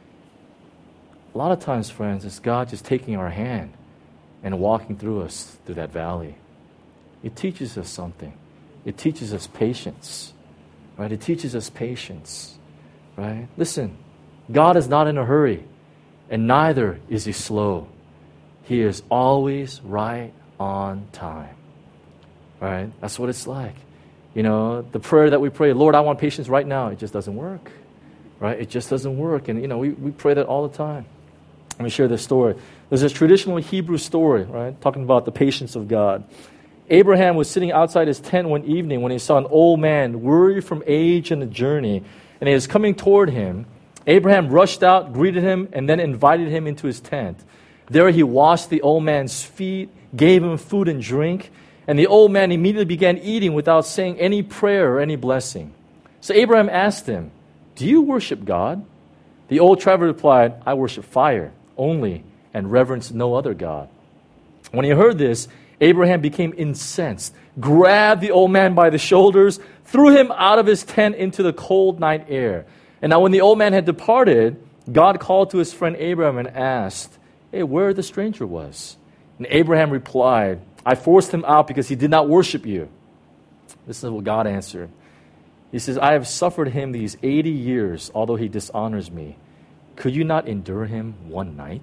a lot of times, friends, it's God just taking our hand and walking through us through that valley. It teaches us something. It teaches us patience, right? It teaches us patience, right? Listen, God is not in a hurry, and neither is He slow. He is always right on time, right? That's what it's like. You know, the prayer that we pray, Lord, I want patience right now, it just doesn't work, right? It just doesn't work. And, you know, we, we pray that all the time. Let me share this story. There's this traditional Hebrew story, right, talking about the patience of God. Abraham was sitting outside his tent one evening when he saw an old man weary from age and a journey, and he was coming toward him. Abraham rushed out, greeted him, and then invited him into his tent. There he washed the old man's feet, gave him food and drink, and the old man immediately began eating without saying any prayer or any blessing. So Abraham asked him, do you worship God? The old traveler replied, I worship fire only and reverence no other God. When he heard this, Abraham became incensed, grabbed the old man by the shoulders, threw him out of his tent into the cold night air. And now when the old man had departed, God called to his friend Abraham and asked, hey, where the stranger was? And Abraham replied, I forced him out because he did not worship you. This is what God answered. He says, I have suffered him these eighty years, although he dishonors me. Could you not endure him one night?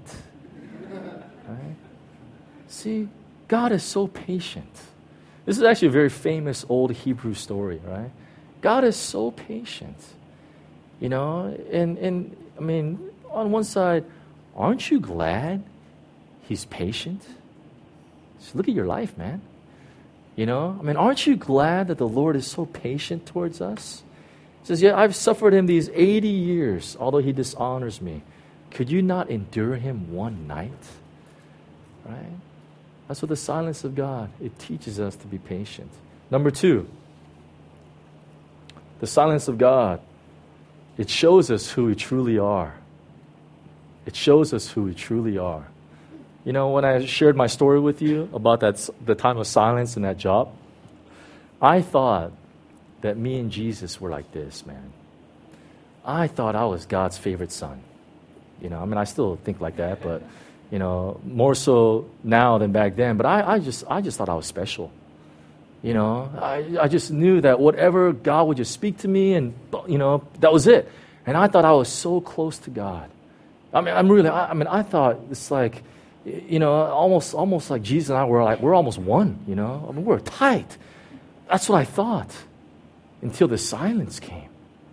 Right? See, God is so patient. This is actually a very famous old Hebrew story, right? God is so patient. You know, and, and I mean, on one side, aren't you glad He's patient? Just look at your life, man. You know, I mean, aren't you glad that the Lord is so patient towards us? He says, yeah, I've suffered him these eighty years, although he dishonors me. Could you not endure him one night? Right? That's what the silence of God, it teaches us to be patient. Number two, The silence of God, it shows us who we truly are. It shows us who we truly are. You know, when I shared my story with you about that, the time of silence in that job, I thought that me and Jesus were like this, man. I thought I was God's favorite son. You know, I mean, I still think like that, but, you know, more so now than back then. But I, I just I just thought I was special. You know, I, I just knew that whatever God would just speak to me and, you know, that was it. And I thought I was so close to God. I mean, I'm really, I, I mean, I thought it's like, you know, almost almost like Jesus and I were like, we're almost one, you know. I mean, we're tight. That's what I thought until the silence came.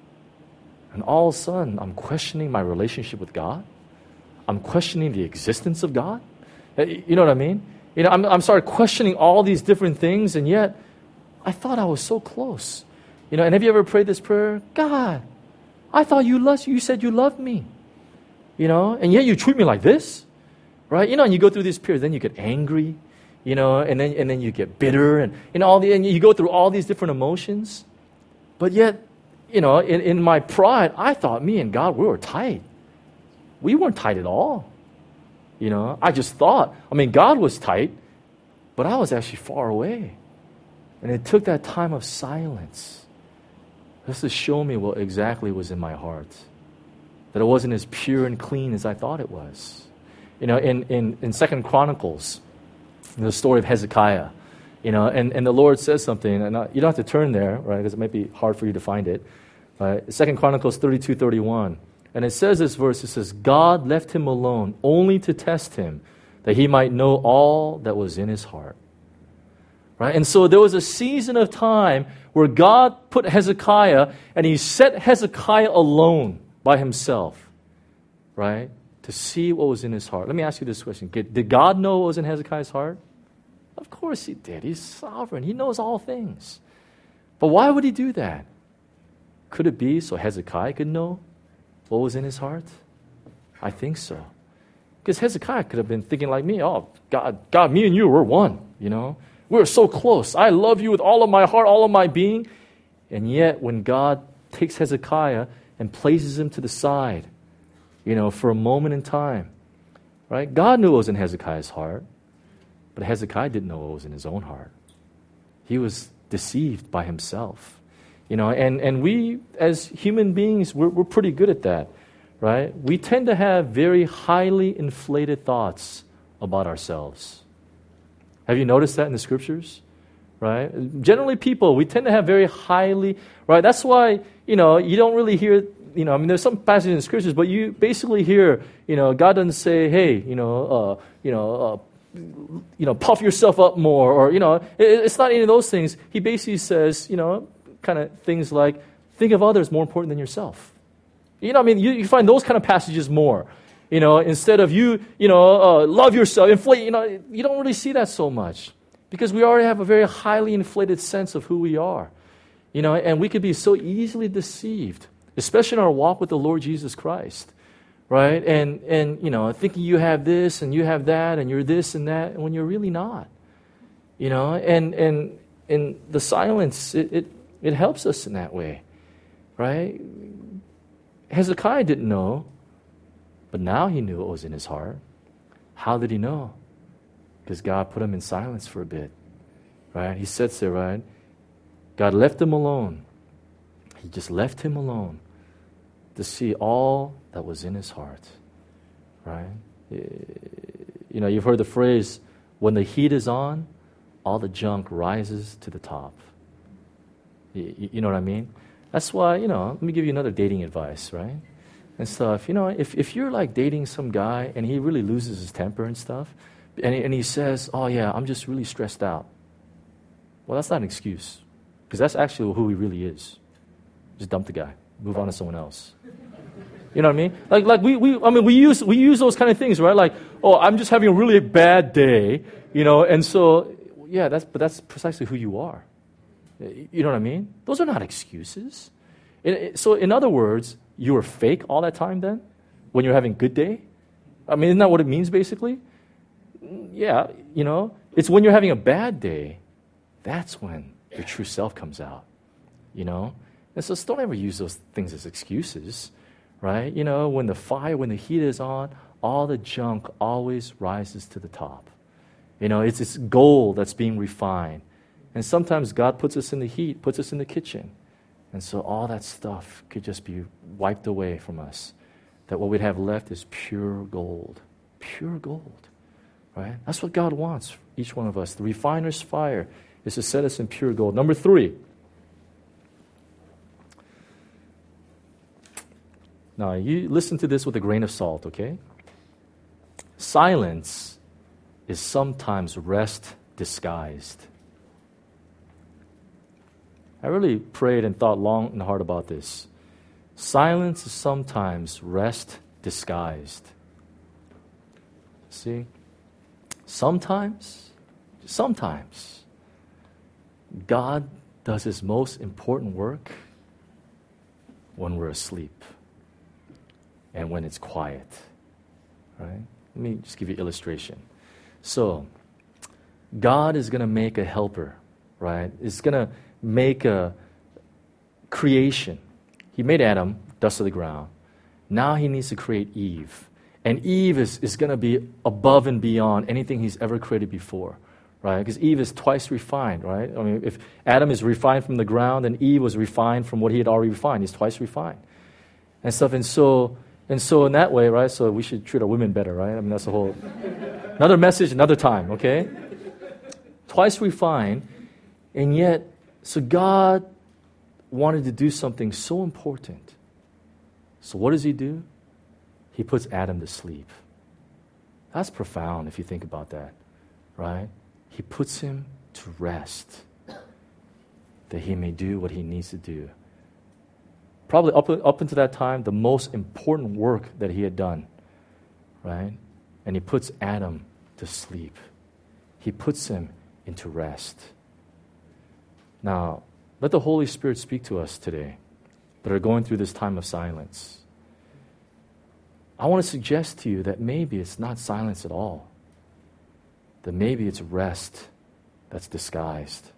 And all of a sudden, I'm questioning my relationship with God. I'm questioning the existence of God. You know what I mean? You know, I'm, I'm started questioning all these different things, and yet I thought I was so close. You know, and have you ever prayed this prayer? God, I thought you loved, you said you loved me. You know, and yet you treat me like this, right? You know, and you go through this period, then you get angry, you know, and then and then you get bitter, and you know, all the and you go through all these different emotions, but yet, you know, in, in my pride, I thought me and God, we were tight. We weren't tight at all. You know, I just thought, I mean, God was tight, but I was actually far away. And it took that time of silence just to show me what exactly was in my heart. That it wasn't as pure and clean as I thought it was. You know, in, in, in Second Chronicles, in the story of Hezekiah, you know, and, and the Lord says something, and you don't have to turn there, right, because it might be hard for you to find it. Right? Second Chronicles thirty-two thirty-one. And it says this verse, it says, God left him alone only to test him, that he might know all that was in his heart. Right? And so there was a season of time where God put Hezekiah, and he set Hezekiah alone by himself, right, to see what was in his heart. Let me ask you this question. Did God know what was in Hezekiah's heart? Of course he did. He's sovereign. He knows all things. But why would he do that? Could it be so Hezekiah could know what was in his heart? I think so. Because Hezekiah could have been thinking like me, oh, God, God, me and you, we're one, you know. We're so close. I love you with all of my heart, all of my being. And yet, when God takes Hezekiah and places him to the side, you know, for a moment in time, right? God knew what was in Hezekiah's heart, but Hezekiah didn't know what was in his own heart. He was deceived by himself. You know, and, and we, as human beings, we're, we're pretty good at that, right? We tend to have very highly inflated thoughts about ourselves. Have you noticed that in the scriptures? Right? Generally people, we tend to have very highly, right? That's why, you know, you don't really hear, you know, I mean, there's some passages in the scriptures, but you basically hear, you know, God doesn't say, hey, you know, uh, you know, uh, you know, puff yourself up more, or, you know, it, it's not any of those things. He basically says, you know, kind of things like, think of others more important than yourself. You know, I mean, you, you find those kind of passages more. You know, instead of you, you know, uh, love yourself, inflate, you know, you don't really see that so much. Because we already have a very highly inflated sense of who we are. You know, and we could be so easily deceived, especially in our walk with the Lord Jesus Christ. Right? And, and you know, thinking you have this and you have that and you're this and that, when you're really not. You know, and, and, and the silence, it, it It helps us in that way, right? Hezekiah didn't know, but now he knew what was in his heart. How did he know? Because God put him in silence for a bit, right? He sits there, right? God left him alone. He just left him alone to see all that was in his heart, right? You know, you've heard the phrase, when the heat is on, all the junk rises to the top. You, you know what I mean? That's why, you know, let me give you another dating advice, right? And stuff. You know, if, if you're like dating some guy and he really loses his temper and stuff, and he, and he says, oh yeah, I'm just really stressed out. Well, that's not an excuse. Because that's actually who he really is. Just dump the guy. Move on to someone else. You know what I mean? Like, like we, we, I mean, we use, we use those kind of things, right? Like, oh, I'm just having a really bad day, you know, and so, yeah, that's, but that's precisely who you are. You know what I mean? Those are not excuses. So, in other words, you were fake all that time then? When you're having a good day? I mean, isn't that what it means, basically? Yeah, you know, it's when you're having a bad day, that's when your true self comes out, you know? And so don't ever use those things as excuses, right? You know, when the fire, when the heat is on, all the junk always rises to the top. You know, it's it's gold that's being refined. And sometimes God puts us in the heat, puts us in the kitchen. And so all that stuff could just be wiped away from us. That what we'd have left is pure gold. Pure gold, right? That's what God wants, each one of us. The refiner's fire is to set us in pure gold. Number three. Now, you listen to this with a grain of salt, okay? Silence is sometimes rest disguised. I really prayed and thought long and hard about this. Silence is sometimes rest disguised. See? Sometimes, sometimes, God does His most important work when we're asleep and when it's quiet. Right? Let me just give you an illustration. So, God is going to make a helper, right? Is going to make a creation. He made Adam, dust of the ground. Now He needs to create Eve. And Eve is, is going to be above and beyond anything He's ever created before, right? Because Eve is twice refined, right? I mean, if Adam is refined from the ground, then Eve was refined from what he had already refined. He's twice refined. And stuff. And so, and so in that way, right, so we should treat our women better, right? I mean, that's a whole, another message, another time, okay? Twice refined, and yet, so God wanted to do something so important. So what does He do? He puts Adam to sleep. That's profound if you think about that, right? He puts him to rest that he may do what he needs to do. Probably up, up until that time, the most important work that he had done, right? And he puts Adam to sleep. He puts him into rest. Now, let the Holy Spirit speak to us today that are going through this time of silence. I want to suggest to you that maybe it's not silence at all. That maybe it's rest that's disguised.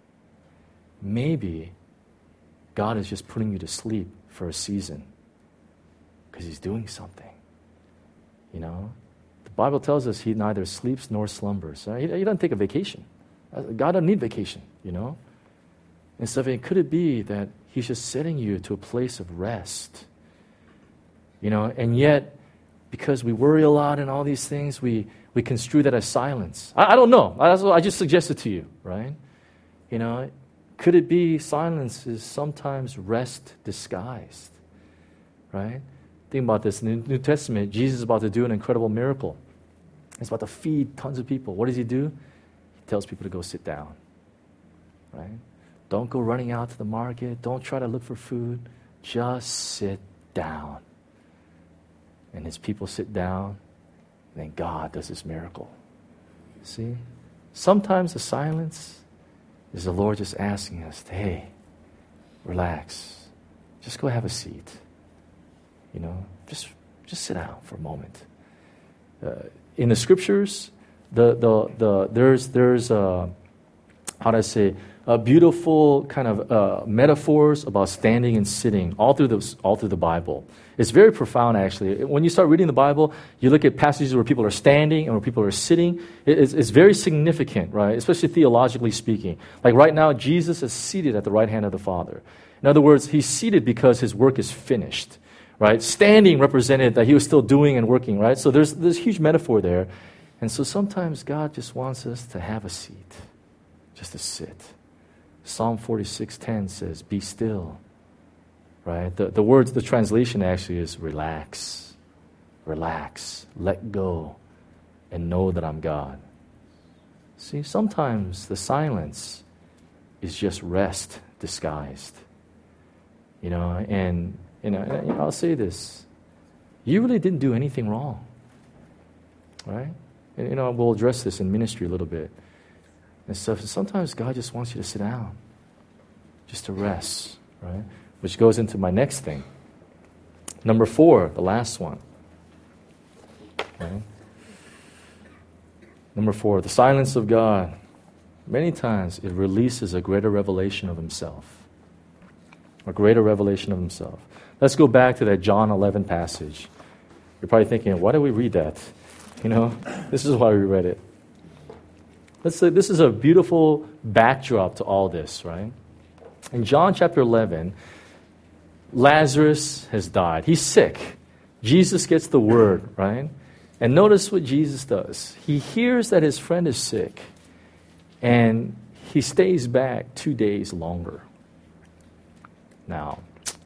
Maybe God is just putting you to sleep for a season because He's doing something. You know? The Bible tells us He neither sleeps nor slumbers. He, he doesn't take a vacation. God doesn't need vacation, you know? And so could it be that He's just setting you to a place of rest? You know, and yet, because we worry a lot and all these things, we, we construe that as silence. I, I don't know. I, I just suggest it to you, right? You know, could it be silence is sometimes rest disguised, right? Think about this. In the New Testament, Jesus is about to do an incredible miracle. He's about to feed tons of people. What does He do? He tells people to go sit down, right? Don't go running out to the market. Don't try to look for food. Just sit down. And His people sit down, and then God does His miracle. See? Sometimes the silence is the Lord just asking us, hey, relax. Just go have a seat. You know, just just sit down for a moment. Uh, in the Scriptures, the the the there's there's uh, how do I say uh, beautiful kind of uh, metaphors about standing and sitting all through the all through the Bible. It's very profound, actually. When you start reading the Bible, you look at passages where people are standing and where people are sitting. It's, it's very significant, right? Especially theologically speaking. Like right now, Jesus is seated at the right hand of the Father. In other words, He's seated because His work is finished, right? Standing represented that He was still doing and working, right? So there's this huge metaphor there. And so sometimes God just wants us to have a seat, just to sit. Psalm forty-six ten says, be still. Right? The, the words, the translation actually is relax. Relax. Let go. And know that I'm God. See, sometimes the silence is just rest disguised. You know, and, you know, and, you know, I'll say this. You really didn't do anything wrong. Right? And, you know, we'll address this in ministry a little bit. And stuff. Sometimes God just wants you to sit down. Just to rest. Right? Which goes into my next thing. Number four, the last one. Okay. Number four, the silence of God. Many times it releases a greater revelation of Himself. A greater revelation of himself. Let's go back to that John eleven passage. You're probably thinking, why did we read that? You know, this is why we read it. Let's say this is a beautiful backdrop to all this, right? In John chapter eleven, Lazarus has died. He's sick. Jesus gets the word, right? And notice what Jesus does. He hears that his friend is sick, and he stays back two days longer. Now,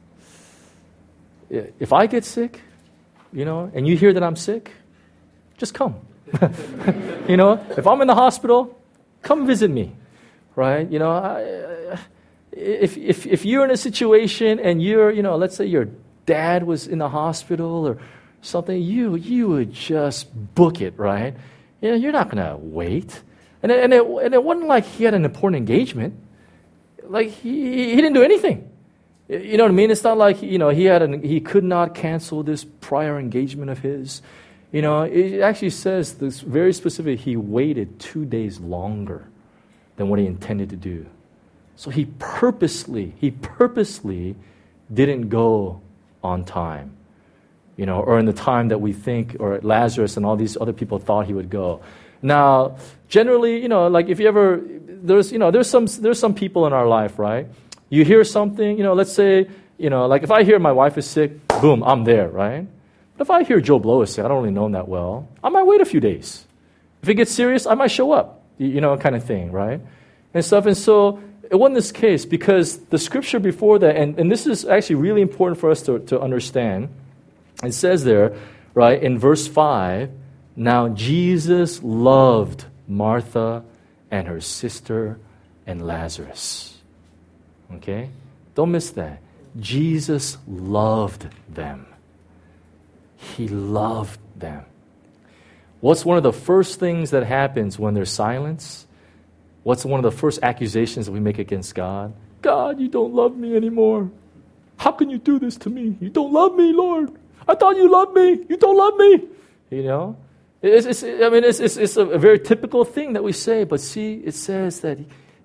if I get sick, you know, and you hear that I'm sick, just come. You know, if I'm in the hospital, come visit me, right? You know, I, if if if you're in a situation and you're, you know, let's say your dad was in the hospital or something, you you would just book it, right? You know, you're not going to wait. And it, and it and it wasn't like he had an important engagement. Like he he didn't do anything. You know what I mean? It's not like, you know, he had an, he could not cancel this prior engagement of his. You know, it actually says this very specific, he waited two days longer than what he intended to do. So he purposely, he purposely didn't go on time. You know, or in the time that we think, or Lazarus and all these other people thought he would go. Now, generally, you know, like if you ever, there's, you know, there's some, there's some people in our life, right? You hear something, you know, let's say, you know, like if I hear my wife is sick, boom, I'm there, right? But if I hear Joe Blow is sick, I don't really know him that well, I might wait a few days. If it gets serious, I might show up, you know, kind of thing, right? And stuff. And so it wasn't this case because the scripture before that, and, and this is actually really important for us to, to understand. It says there, right, in verse five, now Jesus loved Martha and her sister and Lazarus. Okay? Don't miss that. Jesus loved them. He loved them. What's one of the first things that happens when there's silence? What's one of the first accusations that we make against God? God, you don't love me anymore. How can you do this to me? You don't love me, Lord. I thought you loved me. You don't love me. You know? It's, it's, I mean, it's, it's, it's a very typical thing that we say, but see, it says that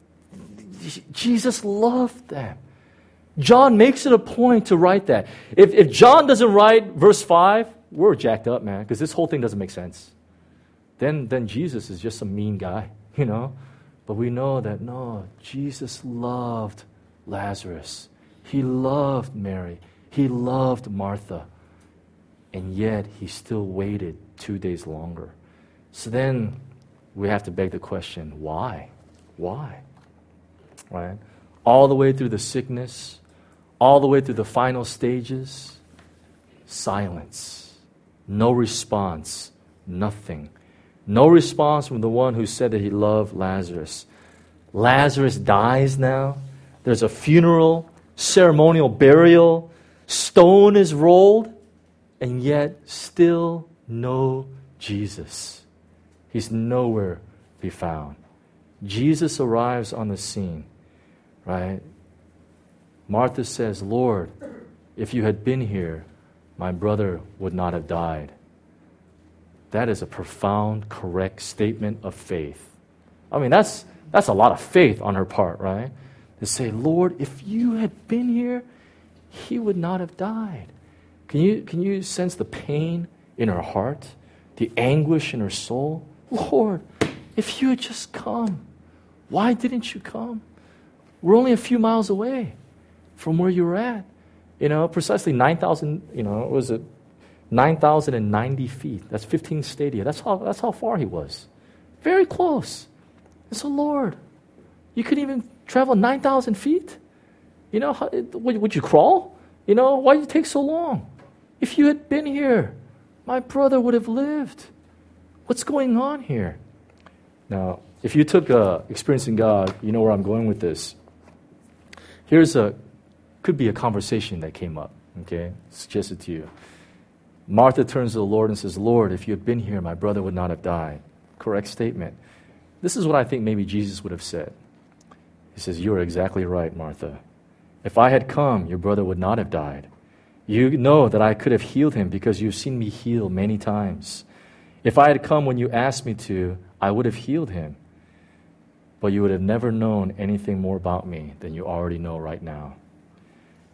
Jesus loved them. John makes it a point to write that. If, if John doesn't write verse five, we're jacked up, man, because this whole thing doesn't make sense. Then, then Jesus is just some mean guy, you know? But we know that, no, Jesus loved Lazarus. He loved Mary. He loved Martha. And yet, he still waited two days longer. So then, we have to beg the question, why? Why? Right? All the way through the sickness, all the way through the final stages, silence. No response. Nothing. No response from the one who said that he loved Lazarus. Lazarus dies now. There's a funeral, ceremonial burial, stone is rolled, and yet still no Jesus. He's nowhere to be found. Jesus arrives on the scene, right? Martha says, Lord, if you had been here, my brother would not have died. That is a profound, correct statement of faith. I mean, that's that's a lot of faith on her part, right? To say, Lord, if you had been here, he would not have died. Can you can you sense the pain in her heart, the anguish in her soul? Lord, if you had just come, why didn't you come? We're only a few miles away from where you were at. You know, precisely nine thousand, you know, what was it? nine thousand ninety feet. That's fifteen stadia. That's how, that's how far he was. Very close. And so, Lord, you couldn't even travel nine thousand feet? You know, how, would, would you crawl? You know, why did it take so long? If you had been here, my brother would have lived. What's going on here? Now, if you took uh, Experiencing God, you know where I'm going with this. Here's a, could be a conversation that came up, okay? Suggested to you. Martha turns to the Lord and says, Lord, if you had been here, my brother would not have died. Correct statement. This is what I think maybe Jesus would have said. He says, you're exactly right, Martha. If I had come, your brother would not have died. You know that I could have healed him because you've seen me heal many times. If I had come when you asked me to, I would have healed him. But you would have never known anything more about me than you already know right now.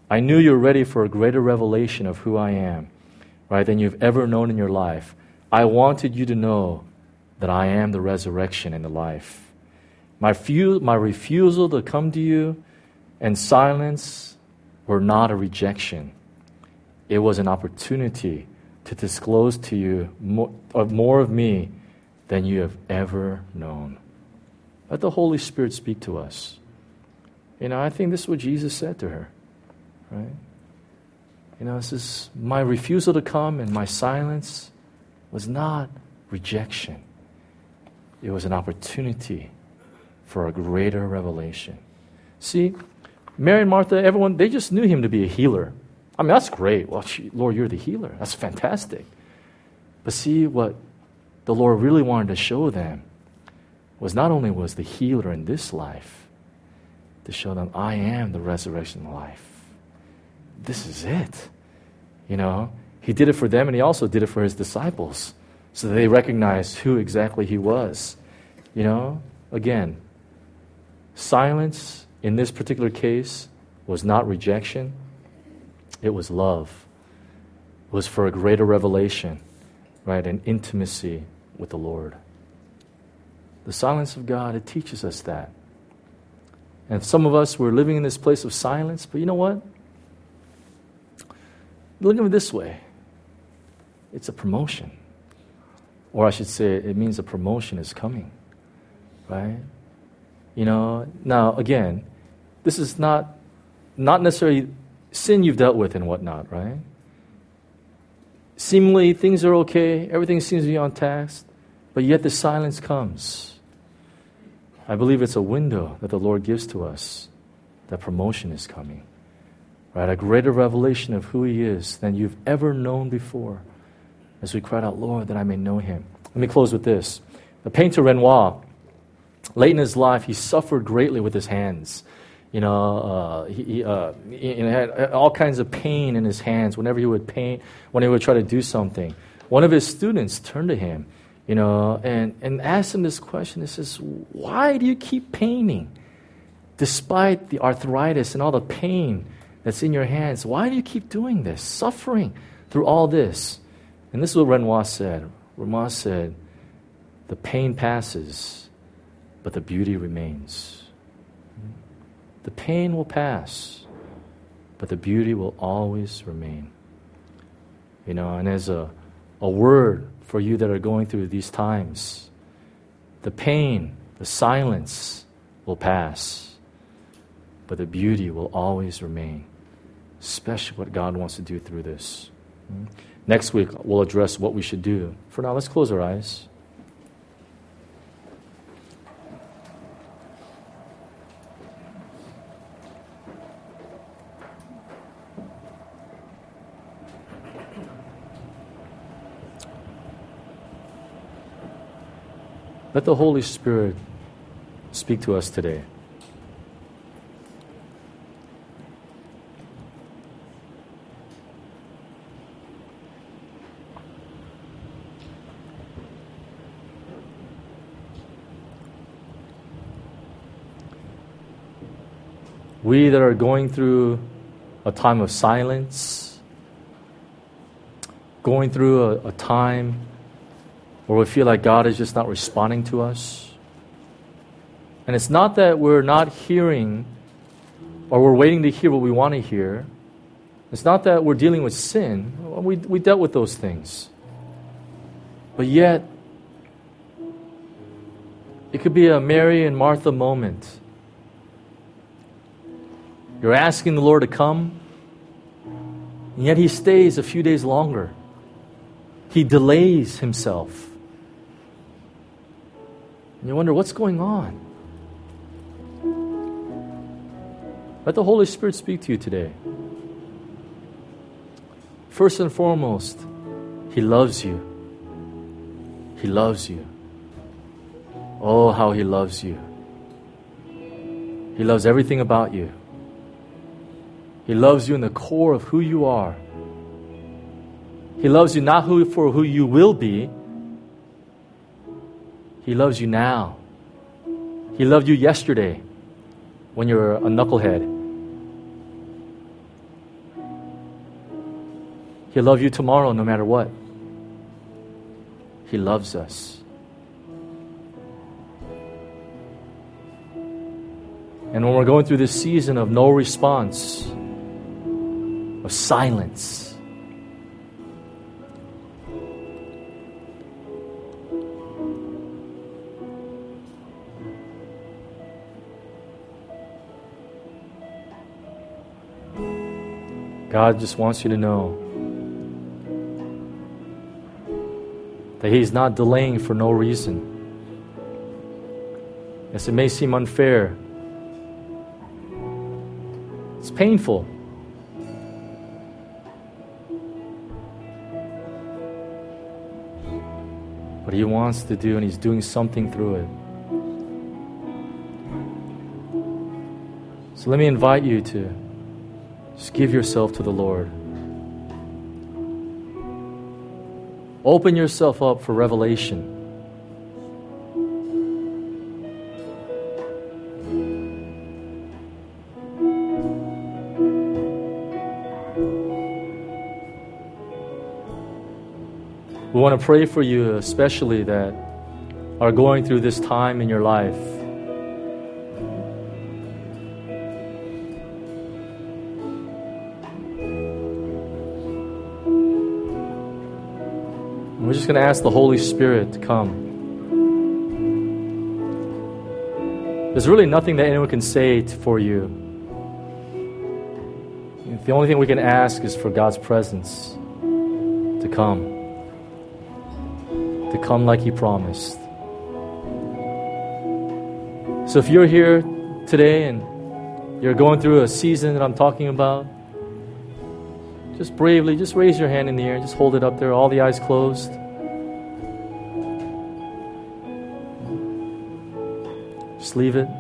I knew you were ready for a greater revelation of who I am, right, than you've ever known in your life. I wanted you to know that I am the resurrection and the life. My, few, my refusal to come to you and silence were not a rejection. It was an opportunity to disclose to you more of, more of me than you have ever known. Let the Holy Spirit speak to us. You know, I think this is what Jesus said to her, right? You know, this is my refusal to come and my silence was not rejection. It was an opportunity for a greater revelation. See, Mary and Martha, everyone, they just knew him to be a healer. I mean, that's great. Well, gee, Lord, you're the healer. That's fantastic. But see, what the Lord really wanted to show them was not only was the healer in this life, to show them, I am the resurrection and life. This is it. You know, he did it for them and he also did it for his disciples so that they recognized who exactly he was. You know, again, silence in this particular case was not rejection. It was love. It was for a greater revelation, right, and intimacy with the Lord. The silence of God, it teaches us that. And some of us, we're living in this place of silence, but you know what? Look at it this way. It's a promotion. Or I should say, it means a promotion is coming, right? You know, now again, this is not, not necessarily sin you've dealt with and whatnot, right? Seemingly, things are okay, everything seems to be on task, but yet the silence comes. I believe it's a window that the Lord gives to us, that promotion is coming. Right? A greater revelation of who he is than you've ever known before. As we cried out, Lord, that I may know him. Let me close with this. The painter Renoir, late in his life, he suffered greatly with his hands. You know, uh, he, he, uh, he had all kinds of pain in his hands whenever he would paint, when he would try to do something. One of his students turned to him, you know, and, and asked him this question. He says, why do you keep painting? Despite the arthritis and all the pain that's in your hands, why do you keep doing this, suffering through all this? And this is what Renoir said. Renoir said, the pain passes, but the beauty remains. The pain will pass, but the beauty will always remain. You know, and as a, a word for you that are going through these times, the pain, the silence will pass, but the beauty will always remain. Especially what God wants to do through this. Next week, we'll address what we should do. For now, let's close our eyes. Let the Holy Spirit speak to us today. We that are going through a time of silence, going through a, a time where we feel like God is just not responding to us. And it's not that we're not hearing or we're waiting to hear what we want to hear. It's not that we're dealing with sin. We, we dealt with those things. But yet, it could be a Mary and Martha moment. You're asking the Lord to come, and yet he stays a few days longer. He delays himself. And you wonder, what's going on? Let the Holy Spirit speak to you today. First and foremost, he loves you. He loves you. Oh, how he loves you. He loves everything about you. He loves you in the core of who you are. He loves you not who, for who you will be. He loves you now. He loved you yesterday when you were a knucklehead. He'll love you tomorrow no matter what. He loves us. And when we're going through this season of no response, of silence, God just wants you to know that He's not delaying for no reason. Yes, it may seem unfair. It's painful. But He wants to do, and He's doing something through it. So let me invite you to just give yourself to the Lord. Open yourself up for revelation. We want to pray for you, especially that are going through this time in your life. And we're just going to ask the Holy Spirit to come. There's really nothing that anyone can say t- for you. The only thing we can ask is for God's presence to come. To come like He promised. So if you're here today and you're going through a season that I'm talking about, just bravely, just raise your hand in the air, just hold it up there, all the eyes closed. Just leave it.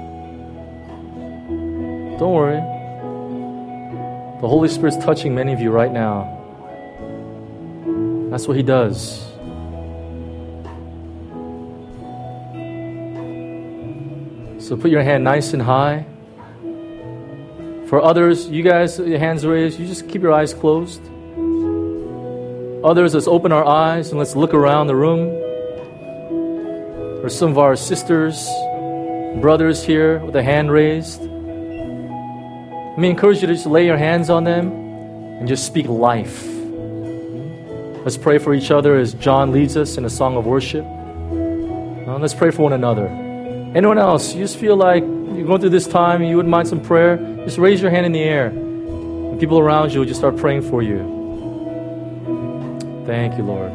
Don't worry. The Holy Spirit's touching many of you right now. That's what He does. So put your hand nice and high. For others, you guys, your hands raised, you just keep your eyes closed. Others, let's open our eyes and let's look around the room. There's some of our sisters, brothers here with a hand raised. Let me encourage you to just lay your hands on them and just speak life. Let's pray for each other as John leads us in a song of worship. Now, let's pray for one another. Anyone else, you just feel like you're going through this time and you wouldn't mind some prayer, just raise your hand in the air. And people around you will just start praying for you. Thank you, Lord.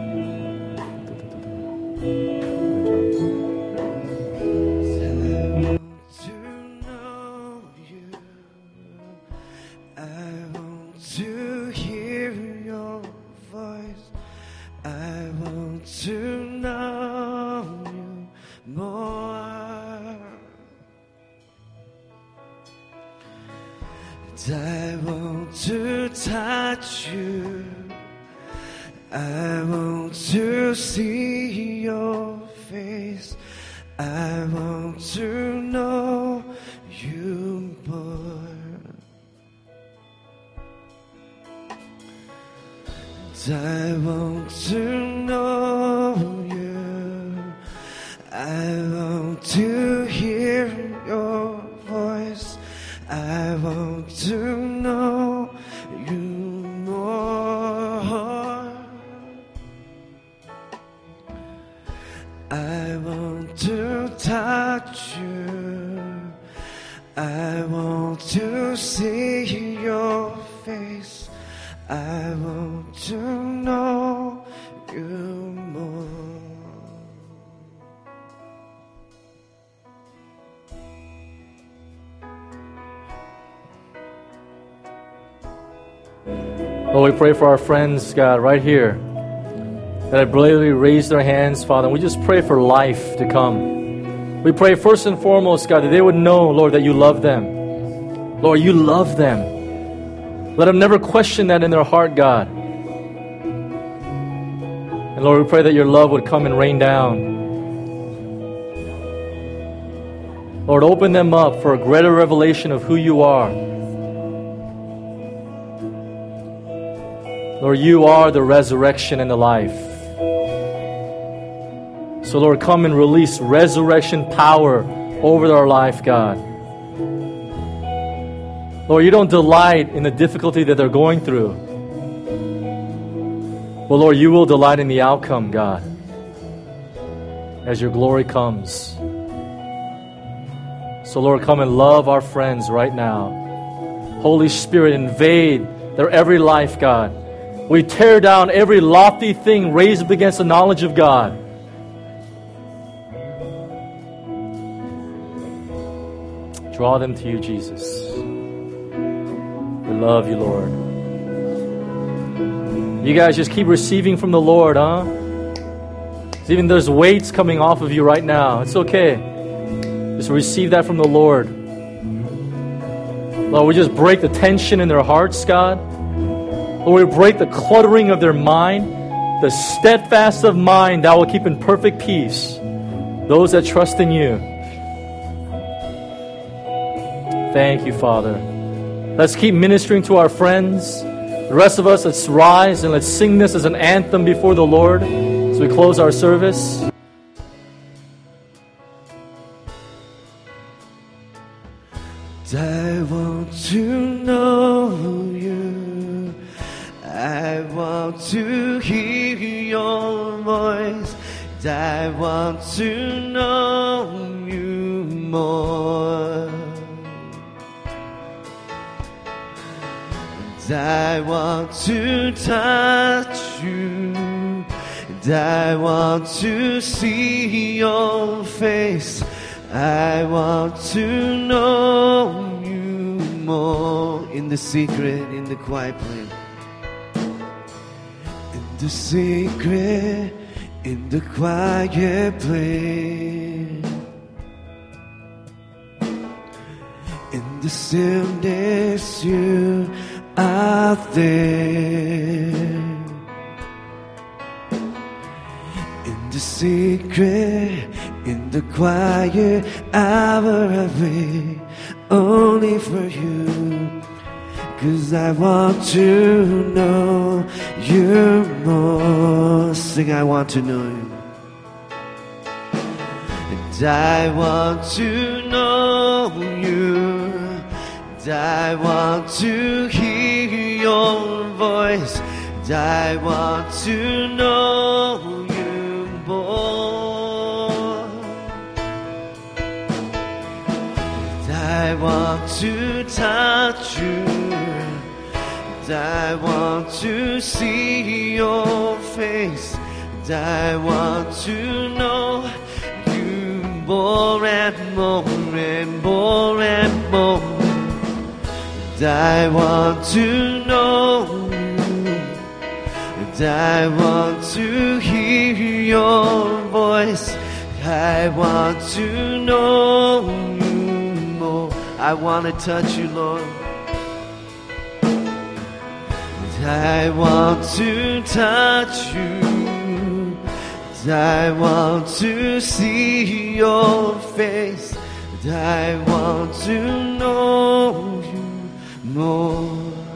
I want to touch you. I want to see your face. I want to know you more. And I want to know you. I want to hear your voice. I want to know you more. I want to touch you. I want to see your face. I want to know you more. Lord, we pray for our friends, God, right here, that have bravely raised their hands, Father. And we just pray for life to come. We pray first and foremost, God, that they would know, Lord, that you love them. Lord, you love them. Let them never question that in their heart, God. And Lord, we pray that your love would come and rain down. Lord, open them up for a greater revelation of who you are. Lord, you are the resurrection and the life. So Lord, come and release resurrection power over our life, God. Lord, you don't delight in the difficulty that they're going through. But Lord, you will delight in the outcome, God, as your glory comes. So Lord, come and love our friends right now. Holy Spirit, invade their every life, God. We tear down every lofty thing raised up against the knowledge of God. Draw them to you, Jesus. We love you, Lord. You guys just keep receiving from the Lord, huh? Even there's weights coming off of you right now. It's okay. Just receive that from the Lord. Lord, we just break the tension in their hearts, God. Lord, we break the cluttering of their mind, the steadfast of mind that will keep in perfect peace those that trust in you. Thank you, Father. Let's keep ministering to our friends. The rest of us, let's rise and let's sing this as an anthem before the Lord as we close our service. I want to know you. I want to hear your voice. I want to know you more. I want to touch you, and I want to see your face. I want to know you more. In the secret, in the quiet place. In the secret, in the quiet place. In the stillness, you out there. In the secret, in the quiet hour I wait only for you. 'Cause I want to know you more. Sing, I want to know you. And I want to know you. I want to hear your voice. I want to know you more. I want to touch you. I want to see your face. I want to know you more and more and more and more. I want to know you, and I want to hear your voice. I want to know you more. I want to touch you, Lord. And I want to touch you. And I want to see your face. And I want to know you more.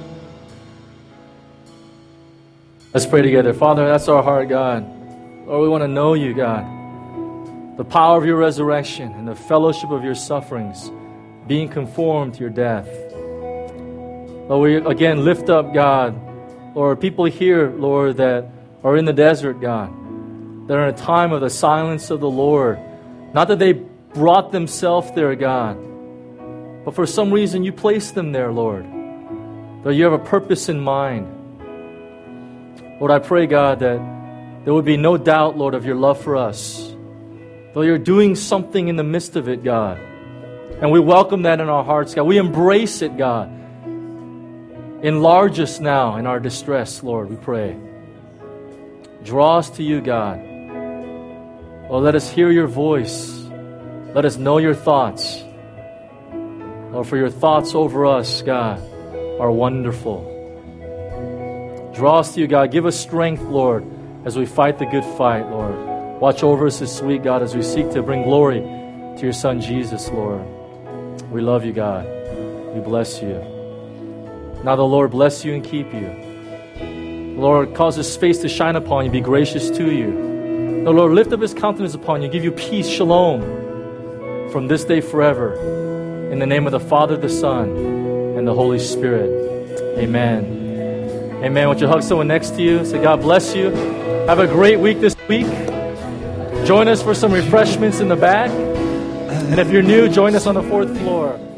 Let's pray together. Father, that's our heart, God. Lord, we want to know you, God. The power of your resurrection and the fellowship of your sufferings, being conformed to your death. Lord, we again lift up, God, Lord, people here, Lord, that are in the desert, God, that are in a time of the silence of the Lord. Not that they brought themselves there, God, but for some reason you placed them there, Lord. That you have a purpose in mind. Lord, I pray, God, that there would be no doubt, Lord, of your love for us. Though you're doing something in the midst of it, God. And we welcome that in our hearts, God. We embrace it, God. Enlarge us now in our distress, Lord, we pray. Draw us to you, God. Oh, let us hear your voice. Let us know your thoughts. Lord, for your thoughts over us, God, are wonderful. Draw us to you, God. Give us strength, Lord, as we fight the good fight, Lord. Watch over us this week, God, as we seek to bring glory to your Son, Jesus, Lord. We love you, God. We bless you. Now the Lord bless you and keep you. Lord, cause His face to shine upon you, be gracious to you. The Lord, lift up His countenance upon you, give you peace, shalom, from this day forever. In the name of the Father, the Son, and the Holy Spirit. Amen. Amen. Won't you hug someone next to you? Say, God bless you. Have a great week this week. Join us for some refreshments in the back. And if you're new, join us on the fourth floor.